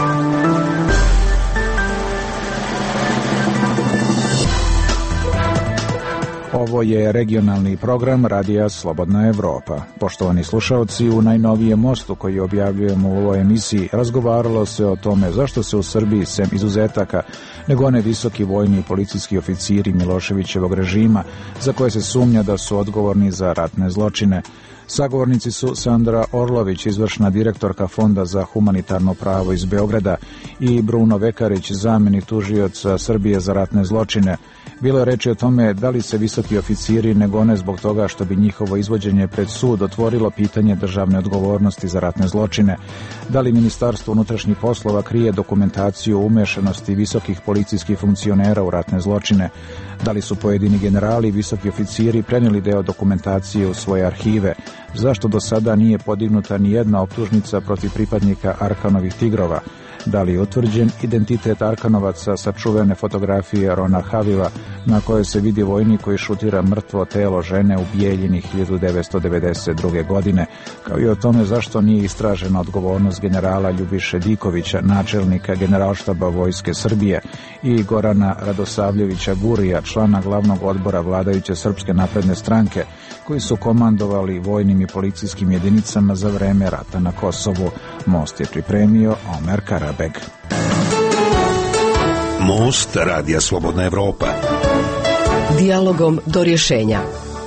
Ovo je regionalni program Radija Slobodna Evropa. Poštovani slušaoci, u najnovijem mostu koji objavljujemo u ovoj emisiji razgovaralo se o tome zašto se u Srbiji, sem izuzetaka, ne gone visoki vojni i policijski oficiri Miloševićevog režima, za koje se sumnja da su odgovorni za ratne zločine. Sagovornici su Sandra Orlović, izvršna direktorka Fonda za humanitarno pravo iz Beograda, i Bruno Vekarić, zamenik tužioca Srbije za ratne zločine. Bilo je reči o tome da li se visoki oficiri ne gone zbog toga što bi njihovo izvođenje pred sud otvorilo pitanje državne odgovornosti za ratne zločine, da li Ministarstvo unutrašnjih poslova krije dokumentaciju o umešanosti visokih policijskih funkcionera u ratne zločine, da li su pojedini generali i visoki oficiri prenijeli deo dokumentacije u svoje arhive, zašto do sada nije podignuta ni jedna optužnica protiv pripadnika Arkanovih tigrova, da li je utvrđen identitet Arkanovaca sa čuvene fotografije Rona Haviva na kojoj se vidi vojnik koji šutira mrtvo telo žene u Bijeljini 1992. godine, kao i o tome zašto nije istražena odgovornost generala Ljubiše Dikovića, načelnika Generalštaba Vojske Srbije, i Gorana Radosavljevića Gurija, člana glavnog odbora vladajuće Srpske napredne stranke, koji su komandovali vojnim i policijskim jedinicama za vreme rata na Kosovu. Most je pripremio Omer Karabeg. Most Radija Slobodna Evropa. Dijalogom do rješenja.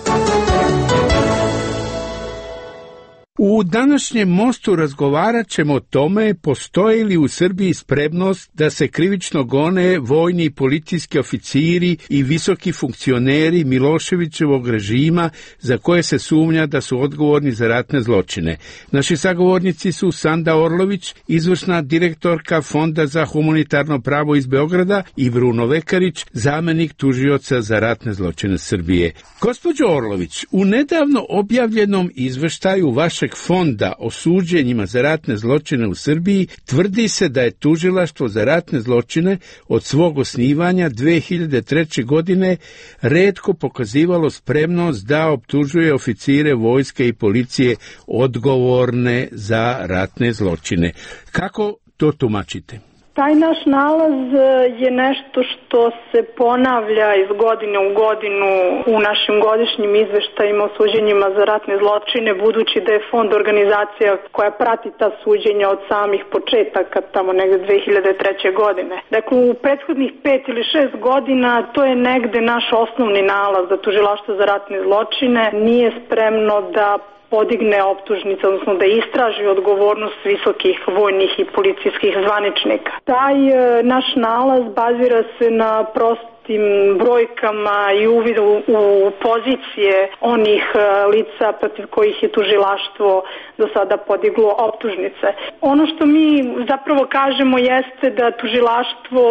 U današnjem mostu razgovarat ćemo o tome postoji li u Srbiji spremnost da se krivično gone vojni i policijski oficiri i visoki funkcioneri Miloševićevog režima za koje se sumnja da su odgovorni za ratne zločine. Naši sagovornici su Sanda Orlović, izvršna direktorka Fonda za humanitarno pravo iz Beograda, i Bruno Vekarić, zamenik tužioca za ratne zločine Srbije. Gospođo Orlović, u nedavno objavljenom izveštaju vašeg fonda o suđenjima za ratne zločine u Srbiji tvrdi se da je tužilaštvo za ratne zločine od svog osnivanja 2003. godine retko pokazivalo spremnost da optužuje oficire vojske i policije odgovorne za ratne zločine. Kako to tumačite? Taj naš nalaz je nešto što se ponavlja iz godine u godinu u našim godišnjim izveštajima o suđenjima za ratne zločine, budući da je fond organizacija koja prati ta suđenja od samih početaka, tamo negde 2003. godine. Dakle, u prethodnih 5 ili 6 godina to je negde naš osnovni nalaz da tužilaštvo za ratne zločine nije spremno da podigne optužnice, odnosno da istraži odgovornost visokih vojnih i policijskih zvaničnika. Taj naš nalaz bazira se na prostim brojkama i uvidu u pozicije onih lica protiv kojih je tužilaštvo do sada podiglo optužnice. Ono što mi zapravo kažemo jeste da tužilaštvo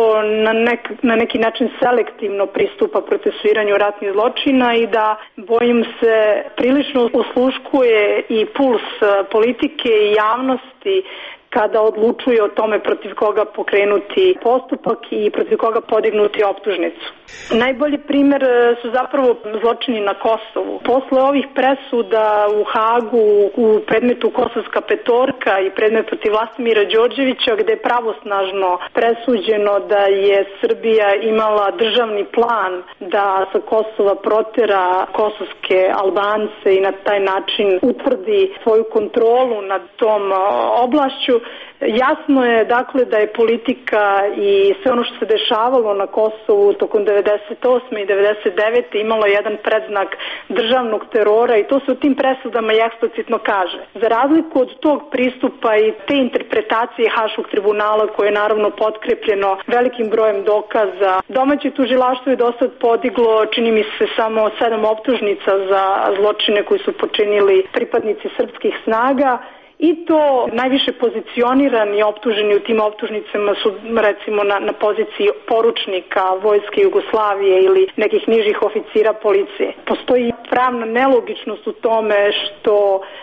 na neki način selektivno pristupa procesuiranju ratnih zločina i da, bojim se, prilično osluškuje i puls politike i javnosti kada odlučuje o tome protiv koga pokrenuti postupak i protiv koga podignuti optužnicu. Najbolji primer su zapravo zločini na Kosovu. Posle ovih presuda u Hagu u predmetu Kosovska petorka i predmet protiv Vlastimira Đorđevića, gde je pravosnažno presuđeno da je Srbija imala državni plan da sa Kosova protera kosovske Albance i na taj način utvrdi svoju kontrolu nad tom oblašću. Jasno je, dakle, da je politika i sve ono što se dešavalo na Kosovu tokom 98. i 99. imalo jedan predznak državnog terora i to se u tim presudama eksplicitno kaže. Za razliku od tog pristupa i te interpretacije Haškog tribunala, koje je naravno potkrepljeno velikim brojem dokaza, domaće tužilaštvo je do sad podiglo, čini mi se, samo 7 optužnica za zločine koji su počinili pripadnici srpskih snaga. I to najviše pozicionirani i optuženi u tim optužnicama su recimo na poziciji poručnika Vojske Jugoslavije ili nekih nižih oficira policije. Postoji pravna nelogičnost u tome što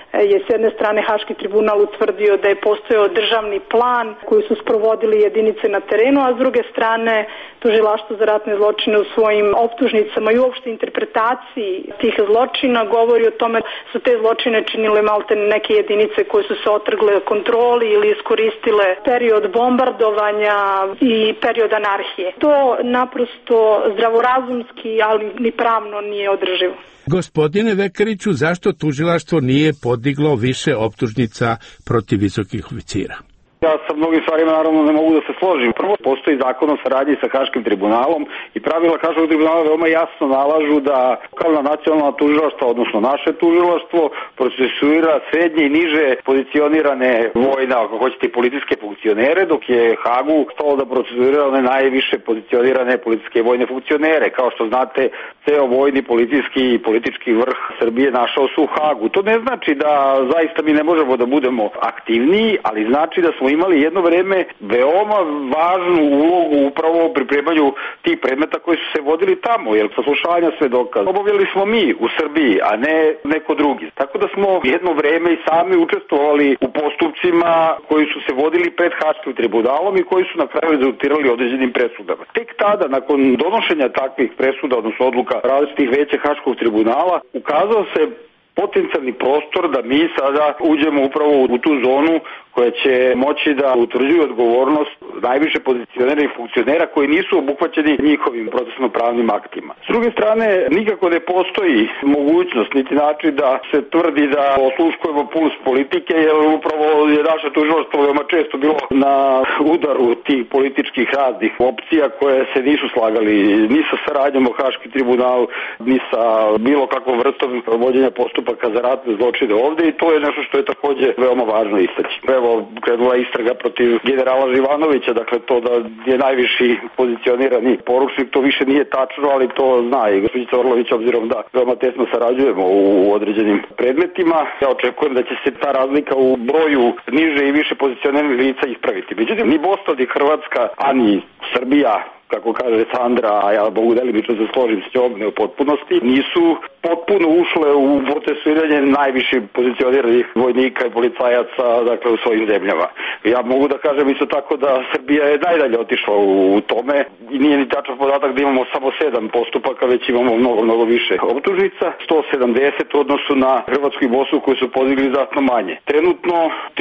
je s jedne strane Haški tribunal utvrdio da je postojao državni plan koji su sprovodili jedinice na terenu, a s druge strane Tužilaštvo za ratne zločine u svojim optužnicama i uopšte interpretaciji tih zločina govori o tome su te zločine činile malte neke jedinice koje su se otrgle kontroli ili iskoristile period bombardovanja i period anarhije. To naprosto zdravorazumski, ali ni pravno nije održivo. Gospodine Vekariću, zašto tužilaštvo nije podiglo više optužnica protiv visokih oficira? Ja sa mnogim stvarima naravno ne mogu da se složim. Prvo, postoji zakon o saradnji sa Haškim tribunalom i pravila Haškog tribunala veoma jasno nalažu da kao na nacionalna tužilaštva, odnosno naše tužilaštvo, procesuira srednje i niže pozicionirane vojne, ako hoćete, političke funkcionere, dok je Hagu stalo da procesuira one najviše pozicionirane političke i vojne funkcionere. Kao što znate, ceo vojni, policijski i politički vrh Srbije našao se u Hagu. To ne znači da zaista mi ne možemo da budemo aktivniji, ali znači da smo imali jedno vreme veoma važnu ulogu upravo u pripremanju tih predmeta koji su se vodili tamo, jer saslušavanja svedoka obavljali smo mi u Srbiji, a ne neko drugi. Tako da smo jedno vreme i sami učestvovali u postupcima koji su se vodili pred Haškim tribunalom i koji su na kraju rezultirali određenim presudama. Tek tada, nakon donošenja takvih presuda, odnosno odluka različitih veća Haškog tribunala, ukazao se potencijalni prostor da mi sada uđemo upravo u tu zonu koja će moći da utvrđuju odgovornost najviše pozicioniranih funkcionera koji nisu obuhvaćeni njihovim procesno-pravnim aktima. S druge strane, nikako ne postoji mogućnost niti način da se tvrdi da osluškujemo puls politike, jer upravo je naše tužilaštvo veoma često bilo na udaru tih političkih raznih opcija koje se nisu slagali ni sa saradnjom o Haški tribunal, ni sa bilo kakvom vrstom vođenja postupaka za ratne zločine ovde, i to je nešto što je takođe veoma važno istaći. Evo, krenula istraga protiv generala Živanovića, dakle to da je najviši pozicionirani poručnik, to više nije tačno, ali to zna i gospođica Orlović, obzirom da veoma tesno sarađujemo u određenim predmetima. Ja očekujem da će se ta razlika u broju niže i više pozicioniranih lica ispraviti. Međutim, ni Bosna, ni Hrvatska, ani Srbija, kako kaže Sandra, a ja mogu delimično se složim s njom, ne u potpunosti, nisu potpuno ušle u procesuiranje najviše pozicioniranih vojnika i policajaca, dakle, u svojim zemljama. Ja mogu da kažem isto tako da Srbija je najdalje otišla u tome i nije ni tačan podatak da imamo samo 7 postupaka, već imamo mnogo više optužnica, 170 u odnosu na Hrvatsku i Bosnu koji su podigli znatno manje. Trenutno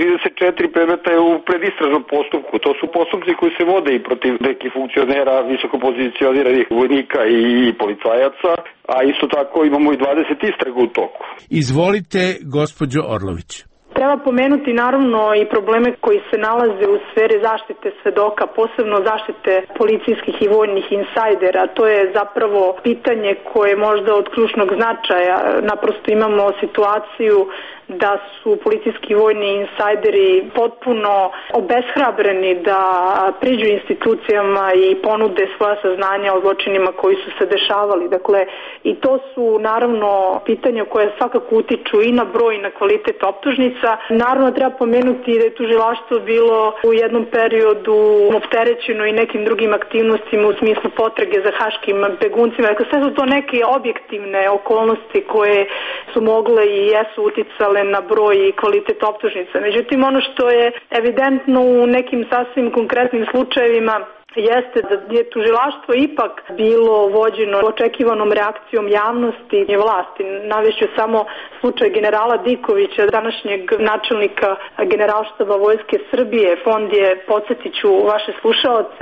34 predmeta je u predistražnom postupku, to su postupci koji se vode i protiv nekih funkcionera, visoko pozicioniranih vojnika i policajaca, a isto tako imamo i 20 istraga u toku. Izvolite, gospođo Orlović. Treba pomenuti naravno i probleme koji se nalaze u sferi zaštite svedoka, posebno zaštite policijskih i vojnih insajdera. To je zapravo pitanje koje je možda od ključnog značaja. Naprosto imamo situaciju da su policijski vojni insajderi potpuno obeshrabreni da priđu institucijama i ponude svoja saznanja o zločinima koji su se dešavali. Dakle, i to su naravno pitanja koje svakako utiču i na broj i na kvalitet optužnica. Naravno, treba pomenuti da je tužilaštvo bilo u jednom periodu opterećeno i nekim drugim aktivnostima u smislu potrage za haškim beguncima. Dakle, sve su to neke objektivne okolnosti koje su mogle i jesu uticale na broj i kvalitet optužnica. Međutim, ono što je evidentno u nekim sasvim konkretnim slučajevima jeste da je tužilaštvo ipak bilo vođeno očekivanom reakcijom javnosti i vlasti. Navešću samo slučaj generala Dikovića, današnjeg načelnika Generalštaba Vojske Srbije. Fond je, podsjetiću vaše slušaoce,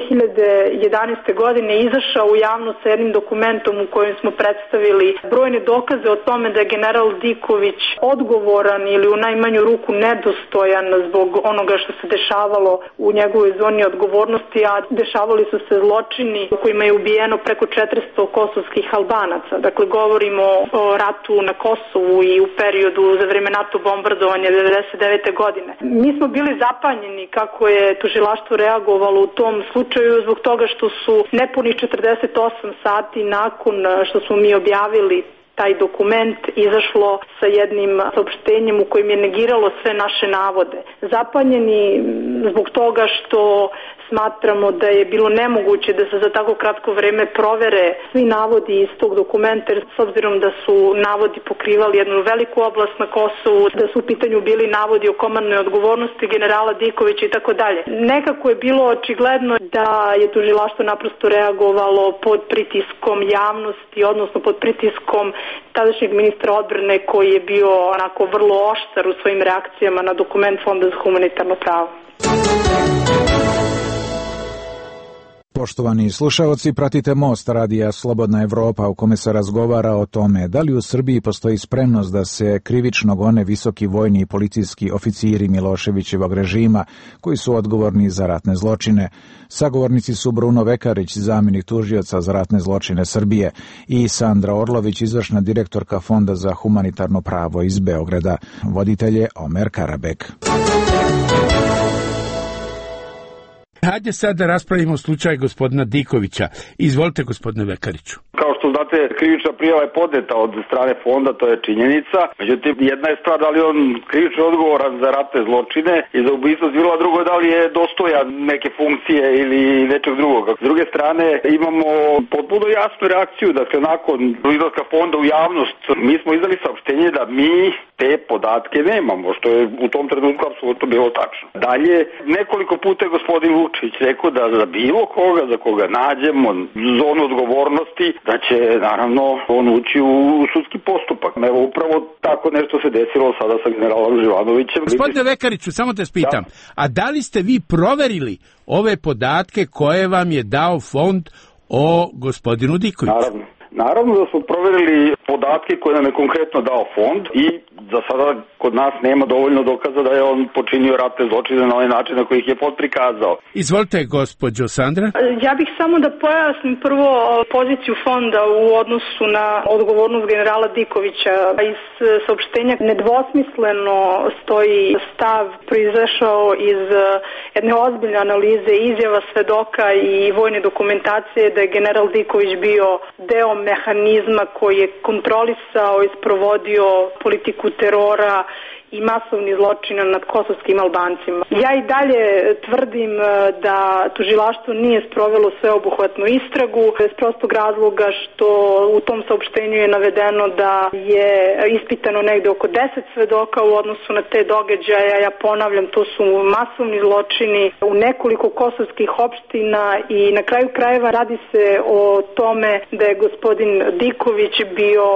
2011. godine izašao u javnost sa jednim dokumentom u kojem smo predstavili brojne dokaze o tome da je general Diković odgovoran ili u najmanju ruku nedostojan zbog onoga što se dešavalo u njegovoj zoni odgovornosti, a dešavali su se zločini u kojima je ubijeno preko 400 kosovskih Albanaca. Dakle, govorimo o ratu na Kosovu i u periodu za vreme NATO bombardovanja 1999. godine. Mi smo bili zapanjeni kako je tužilaštvo reagovalo u tom slučaju zbog toga što su nepuni 48 sati nakon što smo mi objavili taj dokument izašlo sa jednim saopštenjem u kojem je negiralo sve naše navode. Zapanjeni zbog toga što Smatramo da je bilo nemoguće da se za tako kratko vreme provere svi navodi iz tog dokumenta, jer s obzirom da su navodi pokrivali jednu veliku oblast na Kosovu, da su u pitanju bili navodi o komandnoj odgovornosti generala Dikovića i tako dalje. Nekako je bilo očigledno da je tužilaštvo naprosto reagovalo pod pritiskom javnosti, odnosno pod pritiskom tadašnjeg ministra odbrane koji je bio onako vrlo oštar u svojim reakcijama na dokument Fonda za humanitarno pravo. Poštovani slušaoci, pratite Most radija Slobodna Evropa u kome se razgovara o tome da li u Srbiji postoji spremnost da se krivično gone visoki vojni i policijski oficiri Miloševićevog režima koji su odgovorni za ratne zločine. Sagovornici su Bruno Vekarić, zamjenik tužioca za ratne zločine Srbije, i Sandra Orlović, izvršna direktorka Fonda za humanitarno pravo iz Beograda. Voditelj je Omer Karabek. Hajde sad da raspravimo slučaj gospodina Dikovića. Izvolite, gospodine Vekariću. Kao što znate, krivična prijava je podneta od strane fonda, to je činjenica. Međutim, jedna je stvar da li on krivično odgovoran za ratne zločine i za ubistvo civila, drugo je da li je dostojan neke funkcije ili nečeg drugog. S druge strane, imamo potpuno jasnu reakciju, dakle, nakon izlaska fonda u javnost, mi smo izdali saopštenje da mi te podatke nemamo, što je u tom trenutku apsolutno bilo tačno. Dalje, nekoliko puta je gospodin Vučić rekao da za bilo koga, za koga nađemo zonu odgovornosti, da će naravno on ući u sudski postupak. Evo, upravo tako nešto se desilo sada sa generalom Živanovićem. Gospodine Vekariću, samo te spitam, a da li ste vi proverili ove podatke koje vam je dao fond o gospodinu Dikoviću? Naravno da smo proverili podatke koje nam je konkretno dao fond i za sada kod nas nema dovoljno dokaza da je on počinio ratne zločine na ovaj način na koji ih je fond prikazao. Izvolite, gospođo Sandra. Ja bih samo da pojasnim prvo poziciju fonda u odnosu na odgovornost generala Dikovića. Iz saopštenja nedvosmisleno stoji stav proizašao iz jedne ozbiljne analize izjava svedoka i vojne dokumentacije da je general Diković bio deo mehanizma koji je kontrolisao i sprovodio politiku terora i masovni zločina nad kosovskim Albancima. Ja i dalje tvrdim da tužilaštvo nije sprovelo sveobuhvatnu istragu iz prostog razloga što u tom saopštenju je navedeno da je ispitano negde oko 10 svedoka u odnosu na te događaje. Ja ponavljam, to su masovni zločini u nekoliko kosovskih opština i na kraju krajeva radi se o tome da je gospodin Diković bio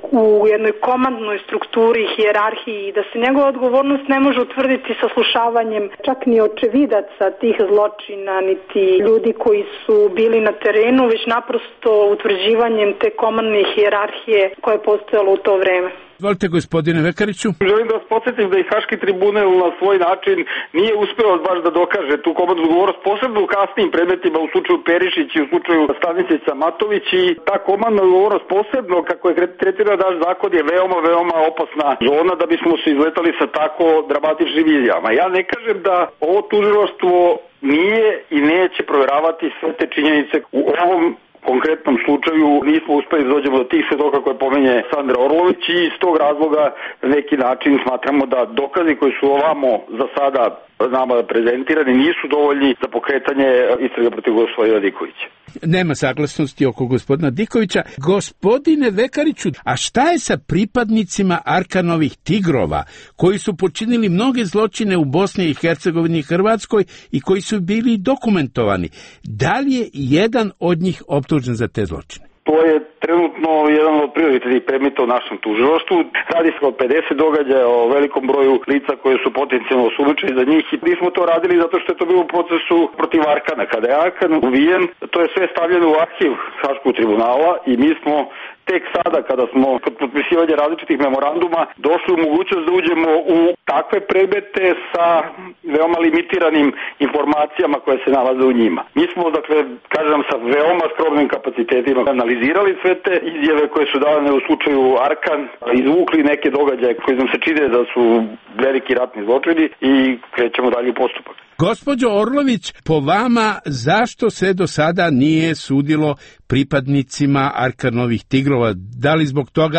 u jednoj komandnoj strukturi, hijerarhiji, da se njegova odgovornost ne može utvrditi saslušavanjem čak ni očevidaca tih zločina, niti ljudi koji su bili na terenu, već naprosto utvrđivanjem te komandne hijerarhije koja je postojala u to vreme. Izvolite, gospodine Vekariću. Želim da vas podsjetim da i Haški tribunal na svoj način nije uspeo baš da dokaže tu komandnu odgovornost, posebno u kasnijim predmetima, u slučaju Perišić i u slučaju Staničića Matović, i ta komandna odgovornost posebno, kako je tretirao naš zakon, je veoma, veoma opasna zona da bismo se izletali sa tako dramatičnim izjavama. Ja ne kažem da ovo tužilaštvo nije i neće provjeravati sve te činjenice u ovom konkretnom slučaju. Nismo uspeli da dođemo do tih svedoka koje pomenje Sandra Orlović i iz tog razloga na neki način smatramo da dokazi koji su ovamo za sada nama prezentirani nisu dovoljni za pokretanje istrage protiv gospodina Dikovića. Nema saglasnosti oko gospodina Dikovića. Gospodine Vekariću, a šta je sa pripadnicima Arkanovih tigrova, koji su počinili mnoge zločine u Bosni i Hercegovini i Hrvatskoj i koji su bili dokumentovani? Da li je jedan od njih optužen za te zločine? To je trenutno jedan od prioritetnih predmeta u našem tužilaštvu. Radi se o 50 događaja, o velikom broju lica koje su potencijalno osumnjičeni za njih i mi smo to radili zato što je to bilo u procesu protiv Arkana. Kada je Arkan ubijen, to je sve stavljeno u arhiv Haškog tribunala i mi smo tek sada, kada smo kod potpisivanja različitih memoranduma došli u mogućnost da uđemo u takve predmete sa veoma limitiranim informacijama koje se nalaze u njima. Mi smo, dakle, kažem, sa veoma skromnim kapacitetima analizirali sve te izjave koje su davane u slučaju Arkan, izvukli neke događaje koji nam se čine da su veliki ratni zločini i krećemo dalje u postupak. Gospođo Orlović, po vama zašto se do sada nije sudilo pripadnicima Arkanovih tigrova? Da li zbog toga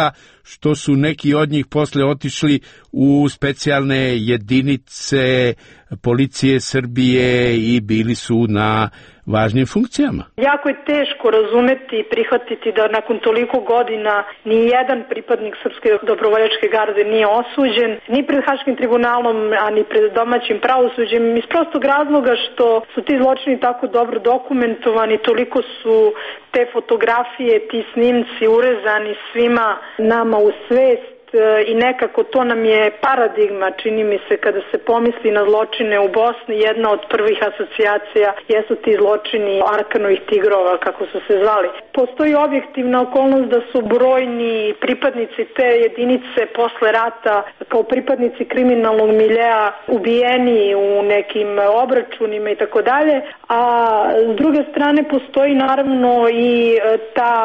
što su neki od njih posle otišli u specijalne jedinice policije Srbije i bili su na važnim funkcijama. Jako je teško razumeti i prihvatiti da nakon toliko godina ni jedan pripadnik Srpske dobrovoljačke garde nije osuđen, ni pred Haškim tribunalom, a ni pred domaćim pravosuđem, iz prostog razloga što su ti zločini tako dobro dokumentovani, toliko su te fotografije, ti snimci urezani svima nama u svest. I nekako to nam je paradigma, čini mi se, kada se pomisli na zločine u Bosni. Jedna od prvih asocijacija jesu ti zločini Arkanovih tigrova, kako su se zvali. Postoji objektivna okolnost da su brojni pripadnici te jedinice posle rata kao pripadnici kriminalnog miljea ubijeni u nekim obračunima i tako dalje, a s druge strane postoji naravno i ta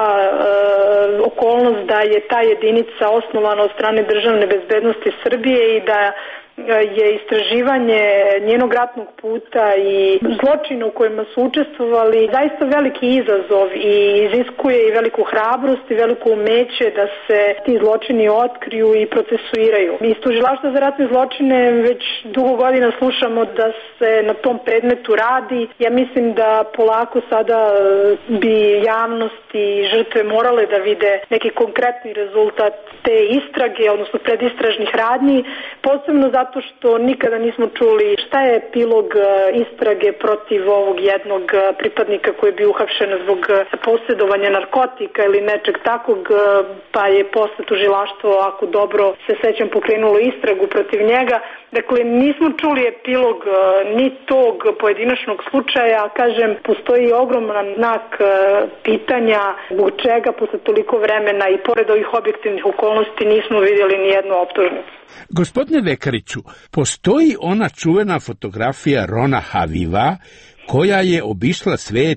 okolnost da je ta jedinica osnovana od strane Državne bezbednosti Srbije i da je istraživanje njenog ratnog puta i zločina u kojima su učestvovali zaista veliki izazov i iziskuje i veliku hrabrost i veliko umeće da se ti zločini otkriju i procesuiraju. Iz Tužilaštva za ratne zločine već dugo godina slušamo da se na tom predmetu radi. Ja mislim da polako sada bi javnost i žrtve morale da vide neki konkretni rezultat te istrage, odnosno predistražnih radnji, posebno zato što nikada nismo čuli šta je epilog istrage protiv ovog jednog pripadnika koji je bio uhapšen zbog posjedovanja narkotika ili nečeg takvog, pa je posle tužilaštvo, ako dobro se sećam, pokrenulo istragu protiv njega. Dakle, nismo čuli epilog ni tog pojedinačnog slučaja, kažem, postoji ogroman znak pitanja zbog čega posle toliko vremena i pored ovih objektivnih okolnosti nismo vidjeli ni jednu optužnicu. Gospodine Lekariću, postoji ona čuvena fotografija Rona Haviva koja je obišla svet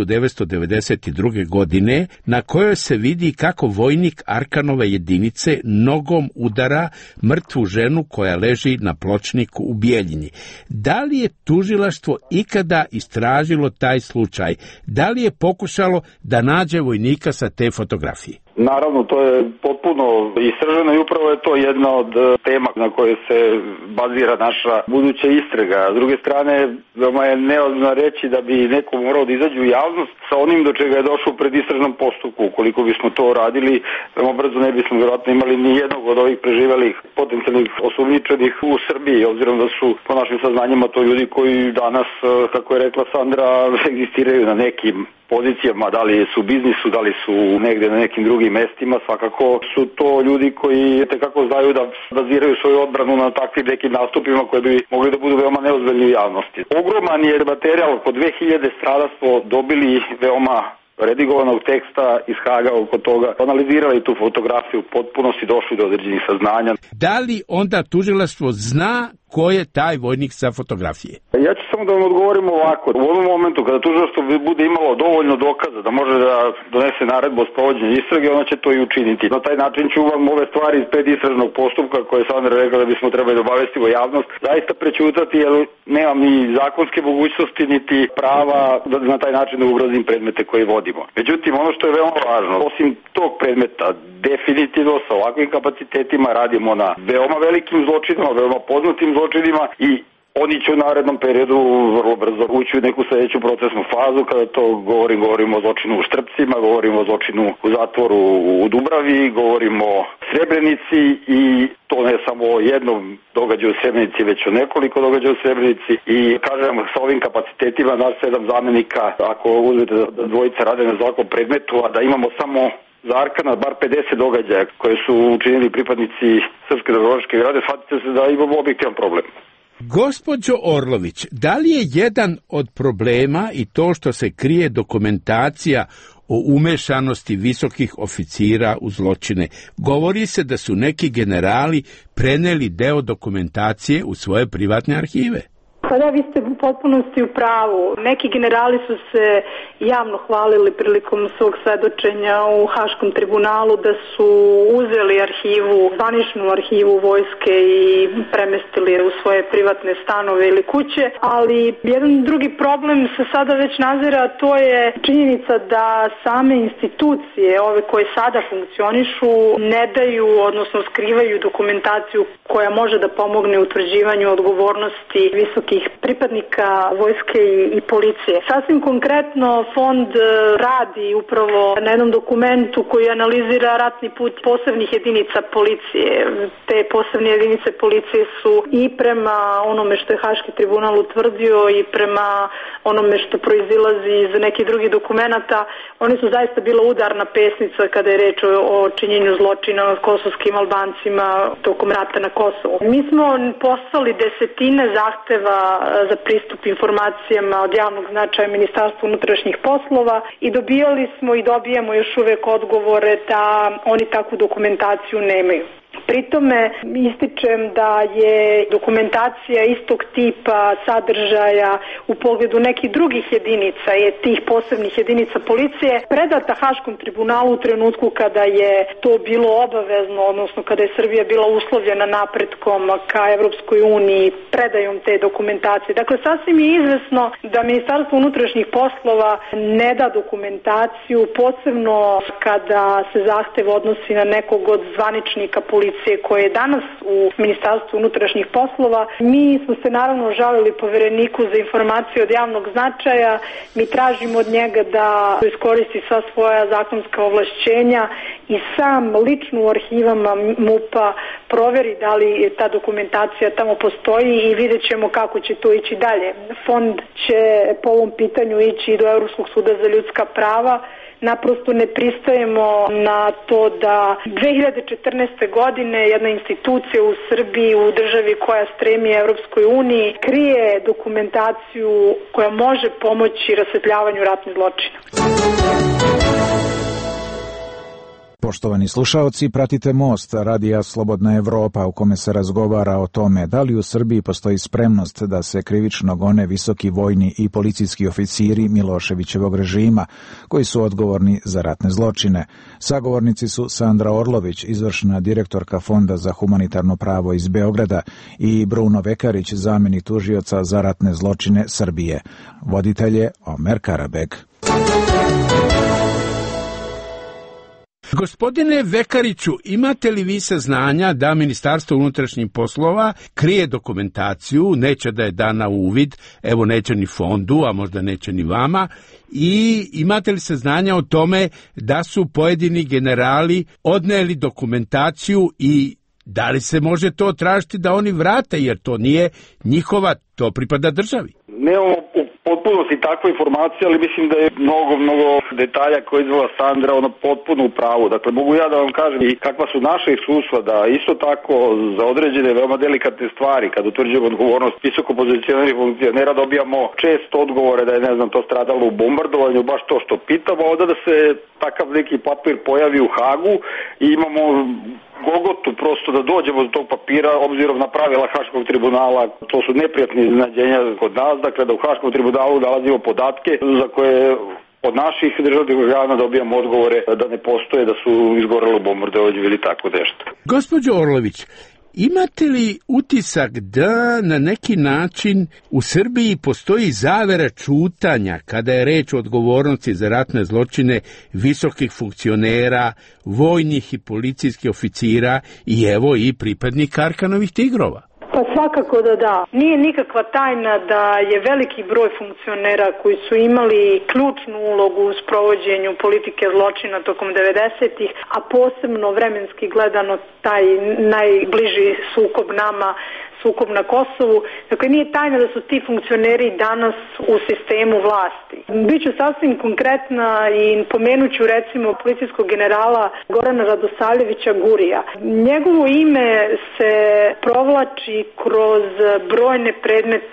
1992. godine, na kojoj se vidi kako vojnik Arkanove jedinice nogom udara mrtvu ženu koja leži na pločniku u Bijeljini. Da li je tužilaštvo ikada istražilo taj slučaj? Da li je pokušalo da nađe vojnika sa te fotografije? Naravno, to je potpuno istraženo i upravo je to jedna od tema na koje se bazira naša buduća istraga. S druge strane, veoma je neozbiljno reći da bi neko morao da izađe u javnost sa onim do čega je došao u predistražnom postupku. Ukoliko bismo to radili, veoma brzo ne bismo vjerojatno imali ni jednog od ovih preživelih potencijalnih osumnjičenih u Srbiji, obzirom da su po našim saznanjima to ljudi koji danas, kako je rekla Sandra, egzistiraju na nekim pozicijama, da li su u biznisu, da li su negde na nekim drugim mestima, svakako su to ljudi koji tekako znaju da baziraju svoju odbranu na takvim nekim nastupima koje bi mogli da budu veoma neozbiljni u javnosti. Ogroman je materijal, oko 2000 strana smo dobili veoma redigovanog teksta iz Haga oko toga, analizirali tu fotografiju, potpuno si došli do određenih saznanja. Da li onda tužilaštvo zna ko je taj vojnik sa fotografije? Ja ću samo da vam odgovorim ovako. U ovom momentu kada tužilaštvo bude imalo dovoljno dokaza da može da donese naredbu o sprovođenju istrage, ona će to i učiniti. Na taj način ću vam ove stvari iz predistražnog postupka koje je Sandra rekla da bismo trebali da obavestimo javnost zaista prećutati, jer nemam ni zakonske mogućnosti niti prava da na taj način da ugrozim predmete koje vodimo. Međutim, ono što je veoma važno, osim tog predmeta, definitivno sa ovakvim kapacitetima radimo na veoma velikim zločinima, veoma poznatim zločinima i oni će u narednom periodu vrlo brzo ući u neku sledeću procesnu fazu. Kada to govorimo o zločinu u Štrpcima, govorimo o zločinu u zatvoru u Dubravi, govorimo o Srebrenici i to ne samo o jednom događaju u Srebrenici, već o nekoliko događaja u Srebrenici i kažem sa ovim kapacitetima nas 7 zamenika, ako uzmete da dvojica rade na svakom predmetu, a da imamo samo za Arkana bar 50 događaja koje su učinili pripadnici Srpske dobrovoljačke garde, shvatite se da imamo objektivan problem. Gospođo Orlović, da li je jedan od problema i to što se krije dokumentacija o umešanosti visokih oficira u zločine? Govori se da su neki generali preneli deo dokumentacije u svoje privatne arhive. Pa da, vi ste u potpunosti u pravu. Neki generali su se javno hvalili prilikom svog svedočenja u Haškom tribunalu da su uzeli arhivu, zvaničnu arhivu vojske i premestili je u svoje privatne stanove ili kuće, ali jedan drugi problem se sada već nazira, to je činjenica da same institucije, ove koje sada funkcionišu, ne daju, odnosno skrivaju dokumentaciju koja može da pomogne u utvrđivanju odgovornosti visokih pripadnika vojske i policije. Sasvim konkretno, fond radi upravo na jednom dokumentu koji analizira ratni put posebnih jedinica policije. Te posebne jedinice policije su i prema onome što je Haški tribunal utvrdio i prema onome što proizilazi iz nekih drugih dokumenata, oni su zaista bila udarna pesnica kada je reč o činjenju zločina nad kosovskim Albancima tokom rata na Kosovu. Mi smo poslali desetine zahteva za pristup informacijama od javnog značaja Ministarstva unutrašnjih poslova i dobijali smo i dobijamo još uvek odgovore da oni takvu dokumentaciju nemaju. Pritome ističem da je dokumentacija istog tipa sadržaja u pogledu nekih drugih jedinica i tih posebnih jedinica policije predata Haškom tribunalu u trenutku kada je to bilo obavezno, odnosno kada je Srbija bila uslovljena napretkom ka Evropskoj uniji predajom te dokumentacije. Dakle, sasvim je izvesno da Ministarstvo unutrašnjih poslova ne da dokumentaciju, posebno kada se zahtev odnosi na nekog od zvaničnika policije koje je danas u Ministarstvu unutrašnjih poslova. Mi smo se naravno žalili Povereniku za informacije od javnog značaja. Mi tražimo od njega da iskoristi sva svoja zakonska ovlašćenja i sam lično u arhivama MUP-a proveri da li ta dokumentacija tamo postoji i vidjet ćemo kako će to ići dalje. Fond će po ovom pitanju ići do Evropskog suda za ljudska prava. Naprosto ne pristajemo na to da 2014. godine jedna institucija u Srbiji, u državi koja stremi Evropskoj uniji, krije dokumentaciju koja može pomoći rasvetljavanju ratnih zločina. Poštovani slušaoci, pratite Most, radija Slobodna Evropa, u kome se razgovara o tome da li u Srbiji postoji spremnost da se krivično gone visoki vojni i policijski oficiri Miloševićevog režima, koji su odgovorni za ratne zločine. Sagovornici su Sandra Orlović, izvršna direktorka Fonda za humanitarno pravo iz Beograda, i Bruno Vekarić, zamenik tužioca za ratne zločine Srbije. Voditelj je Omer Karabeg. Gospodine Vekariću, imate li vi saznanja da Ministarstvo unutrašnjih poslova krije dokumentaciju, neće da je dana u uvid, evo neće ni fondu, a možda neće ni vama, i imate li saznanja o tome da su pojedini generali odneli dokumentaciju i da li se može to tražiti da oni vrate, jer to nije njihova, to pripada državi? Nemamo u potpunosti takve informacije, ali mislim da je mnogo detalja koje izvela Sandra, ona potpuno u pravu. Dakle, mogu ja da vam kažem i kakva su naša iskustva, da isto tako za određene veoma delikatne stvari, kad utvrđujemo odgovornost visoko pozicioniranih funkcionera, dobijamo često odgovore da je, ne znam, to stradalo u bombardovanju, baš to što pitamo, onda da se takav neki papir pojavi u Hagu i imamo gogotu prosto da dođemo do tog papira, obzirom na pravila Haškog tribunala. To su neprijatne iznenađenja kod nas, dakle da u Haškom tribunalu nalazimo podatke za koje od naših državnih organa dobijamo odgovore da ne postoje, da su izgorelo bombardovanje ili tako nešto. Gospođo Orlović, imate li utisak da na neki način u Srbiji postoji zavera ćutanja kada je reč o odgovornosti za ratne zločine visokih funkcionera, vojnih i policijskih oficira i evo i pripadnika Arkanovih tigrova? Pa svakako da. Nije nikakva tajna da je veliki broj funkcionera koji su imali ključnu ulogu u sprovođenju politike zločina tokom 90-ih, a posebno vremenski gledano taj najbliži sukob nama, sukob na Kosovu. Dakle, nije tajna da su ti funkcioneri danas u sistemu vlasti. Biću sasvim konkretna i pomenuću recimo policijskog generala Gorana Radosavljevića Gurija. Njegovo ime se provlači kroz brojne predmete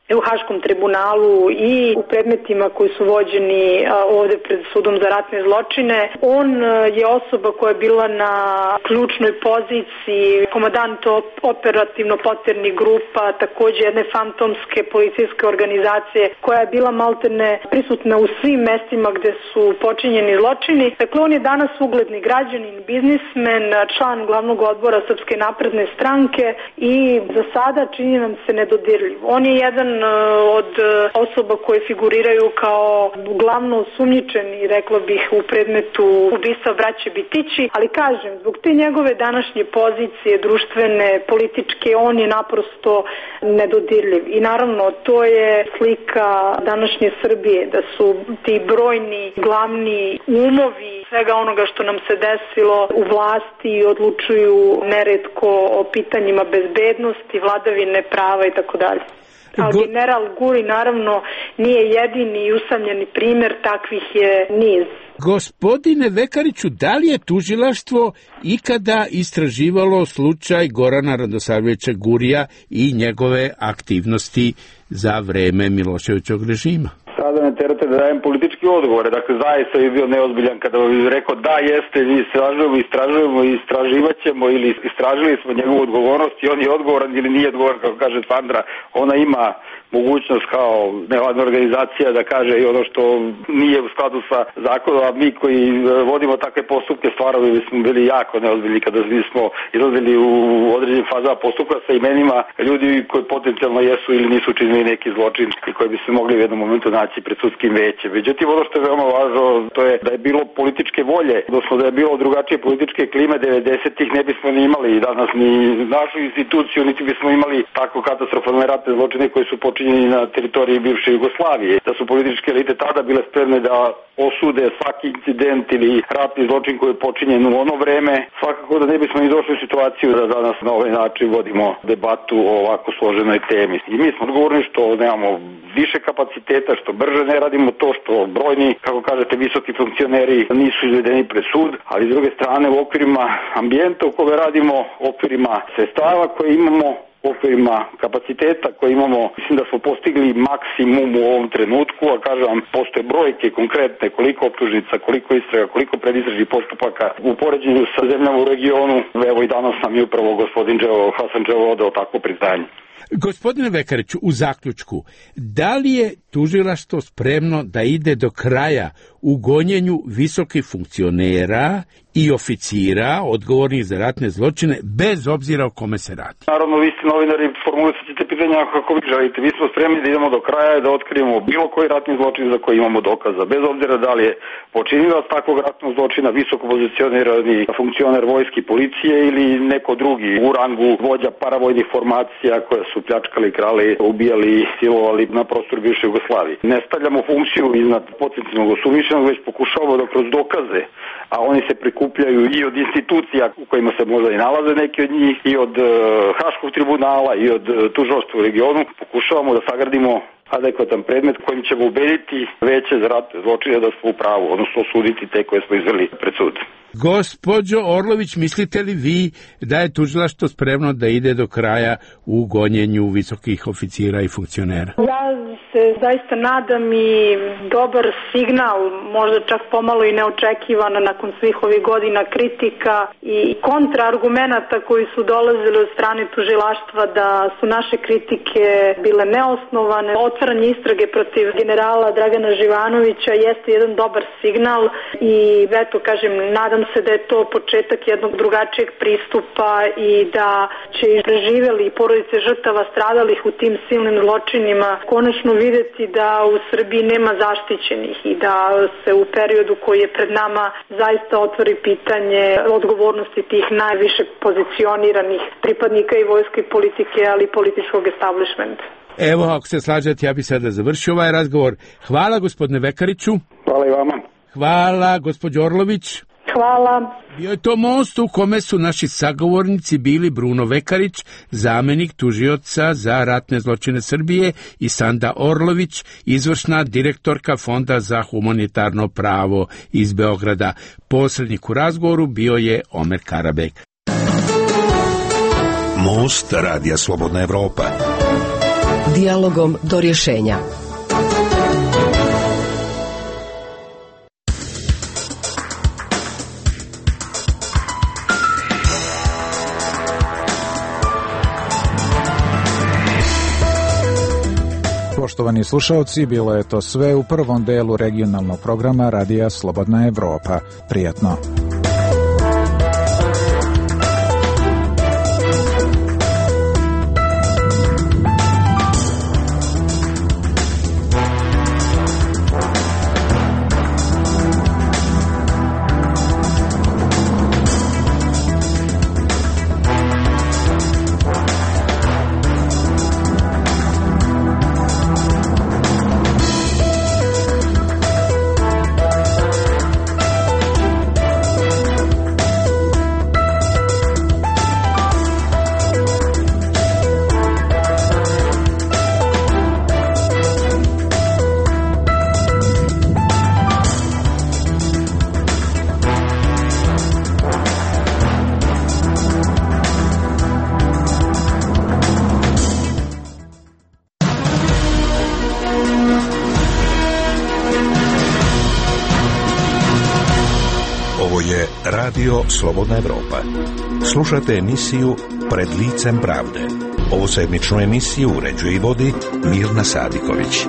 u Haškom tribunalu i u predmetima koji su vođeni ovde pred sudom za ratne zločine. On je osoba koja je bila na ključnoj poziciji, komandant operativno-poternih grupa, takođe jedne fantomske policijske organizacije koja je bila maltene prisutna u svim mestima gde su počinjeni zločini. Dakle, on je danas ugledni građanin, biznismen, član glavnog odbora Srpske napredne stranke i za sada čini nam se nedodirljiv. On je jedan od osoba koje figuriraju kao glavno osumnjičeni, rekla bih, u predmetu ubistva braće Bitići, ali kažem, zbog te njegove današnje pozicije, društvene, političke, on je naprosto nedodirljiv. I naravno, to je slika današnje Srbije, da su ti brojni glavni umovi svega onoga što nam se desilo u vlasti i odlučuju neretko o pitanjima bezbednosti, vladavine prava i tako dalje. A general Guri naravno nije jedini i usamljeni primer, takvih je niz. Gospodine Vekariću, da li je tužilaštvo ikada istraživalo slučaj Gorana Radosavljevića Gurija i njegove aktivnosti za vreme Miloševićevog režima? Sada ne terate da dajem politički odgovore. Dakle, zaista je bio neozbiljan kada bi rekao da jeste, mi istražujemo i istraživat ćemo ili istražili smo njegovu odgovornost i on je odgovoran ili nije odgovoran, kako kaže Sandra. Ona ima mogućnost kao nevladna organizacija da kaže i ono što nije u skladu sa zakonom, a mi koji vodimo takve postupke stvarno bismo bili jako neozbiljni kada bismo izlazili u određenim fazama postupka sa imenima ljudi koji potencijalno jesu ili nisu činili neki zločin i koji bi se mogli u jednom momentu naći pred sudskim većem. Međutim, ono što je veoma važno, to je da je bilo političke volje, odnosno da je bilo drugačije političke klime 90-ih, ne bismo ni imali danas ni našu instituciju, niti bismo imali tako katastrofalne ratne zločine koji su počinjeni na teritoriji bivše Jugoslavije. Da su političke elite tada bile spremne da osude svaki incident ili ratni zločin koji je počinjen u ono vreme, svakako da ne bismo ni došli u situaciju da danas na ovaj način vodimo debatu o ovako složenoj temi. I mi smo odgovorni što nemamo više kapaciteta, što brže ne radimo to, što brojni, kako kažete, visoki funkcioneri nisu izvedeni pred sud, ali s druge strane u okvirima ambijenta u kome radimo, okvirima sredstava koje imamo, okvirima kapaciteta koje imamo, mislim da smo postigli maksimum u ovom trenutku, a kažem vam, postoje brojke konkretne, koliko optužnica, koliko istraga, koliko predistražnih postupaka u poređenju sa zemljama u regionu. Evo i danas nam je upravo gospodin Hasan Dželo odao takvo priznanje. Gospodine Vekariću, u zaključku, da li je tužilaštvo spremno da ide do kraja u gonjenju visokih funkcionera i oficira odgovornih za ratne zločine, bez obzira o kome se radi? Naravno, vi ste novinari, formulisat ćete pitanja kako vi želite. Mi smo spremni da idemo do kraja i da otkrijemo bilo koji ratni zločin za koji imamo dokaza, bez obzira da li je počinilac takvog ratnog zločina visoko pozicionirani funkcioner vojske policije ili neko drugi u rangu vođa paravojnih formacija koje su pljačkali, krali, ubijali, silovali na prostoru bivše Jugoslavije. Ne stavljamo funkciju iznad potencijalnog osumnjičenog, već pokušavamo da kroz dokaze, a oni se prikupljaju i od institucija u kojima se možda i nalaze neki od njih, i od Haškog tribunala, i od tužilaštva u regionu, pokušavamo da sagradimo adekvatan predmet kojim ćemo ubediti veće za ratne zločine da smo u pravu, odnosno osuditi te koje smo izveli pred sud. Gospođo Orlović, mislite li vi da je tužilaštvo spremno da ide do kraja u gonjenju visokih oficira i funkcionera? Ja se zaista nadam i dobar signal, možda čak pomalo i neočekivan nakon svih ovih godina kritika i kontraargumenata koji su dolazili od strane tužilaštva da su naše kritike bile neosnovane. Otvaranje istrage protiv generala Dragana Živanovića jeste jedan dobar signal i eto, kažem, nadam se da je to početak jednog drugačijeg pristupa i da će i preživeli i porodice žrtava stradalih u tim silnim zločinima konačno videti da u Srbiji nema zaštićenih i da se u periodu koji je pred nama zaista otvori pitanje odgovornosti tih najviše pozicioniranih pripadnika i vojske i politike, ali i političkog establishmenta. Evo, ako se slažete, ja bih sada završio ovaj razgovor. Hvala, gospodine Vekariću. Hvala i vama. Hvala, gospođo Orlović. Hvala. Bio je to most u kome su naši sagovornici bili Bruno Vekarić, zamenik tužioca za ratne zločine Srbije, i Sanda Orlović, izvršna direktorka Fonda za humanitarno pravo iz Beograda. Posrednik u razgovoru bio je Omer Karabek. Most Radija Slobodna Evropa. Dijalogom do rješenja. Poštovani slušalci, bilo je to sve u prvom delu regionalnog programa Radija Slobodna Evropa. Prijatno. Radio Slobodna Evropa. Slušate emisiju Pred licem pravde. Ovu sedmičnu emisiju uređuje i vodi Mirna Sadiković.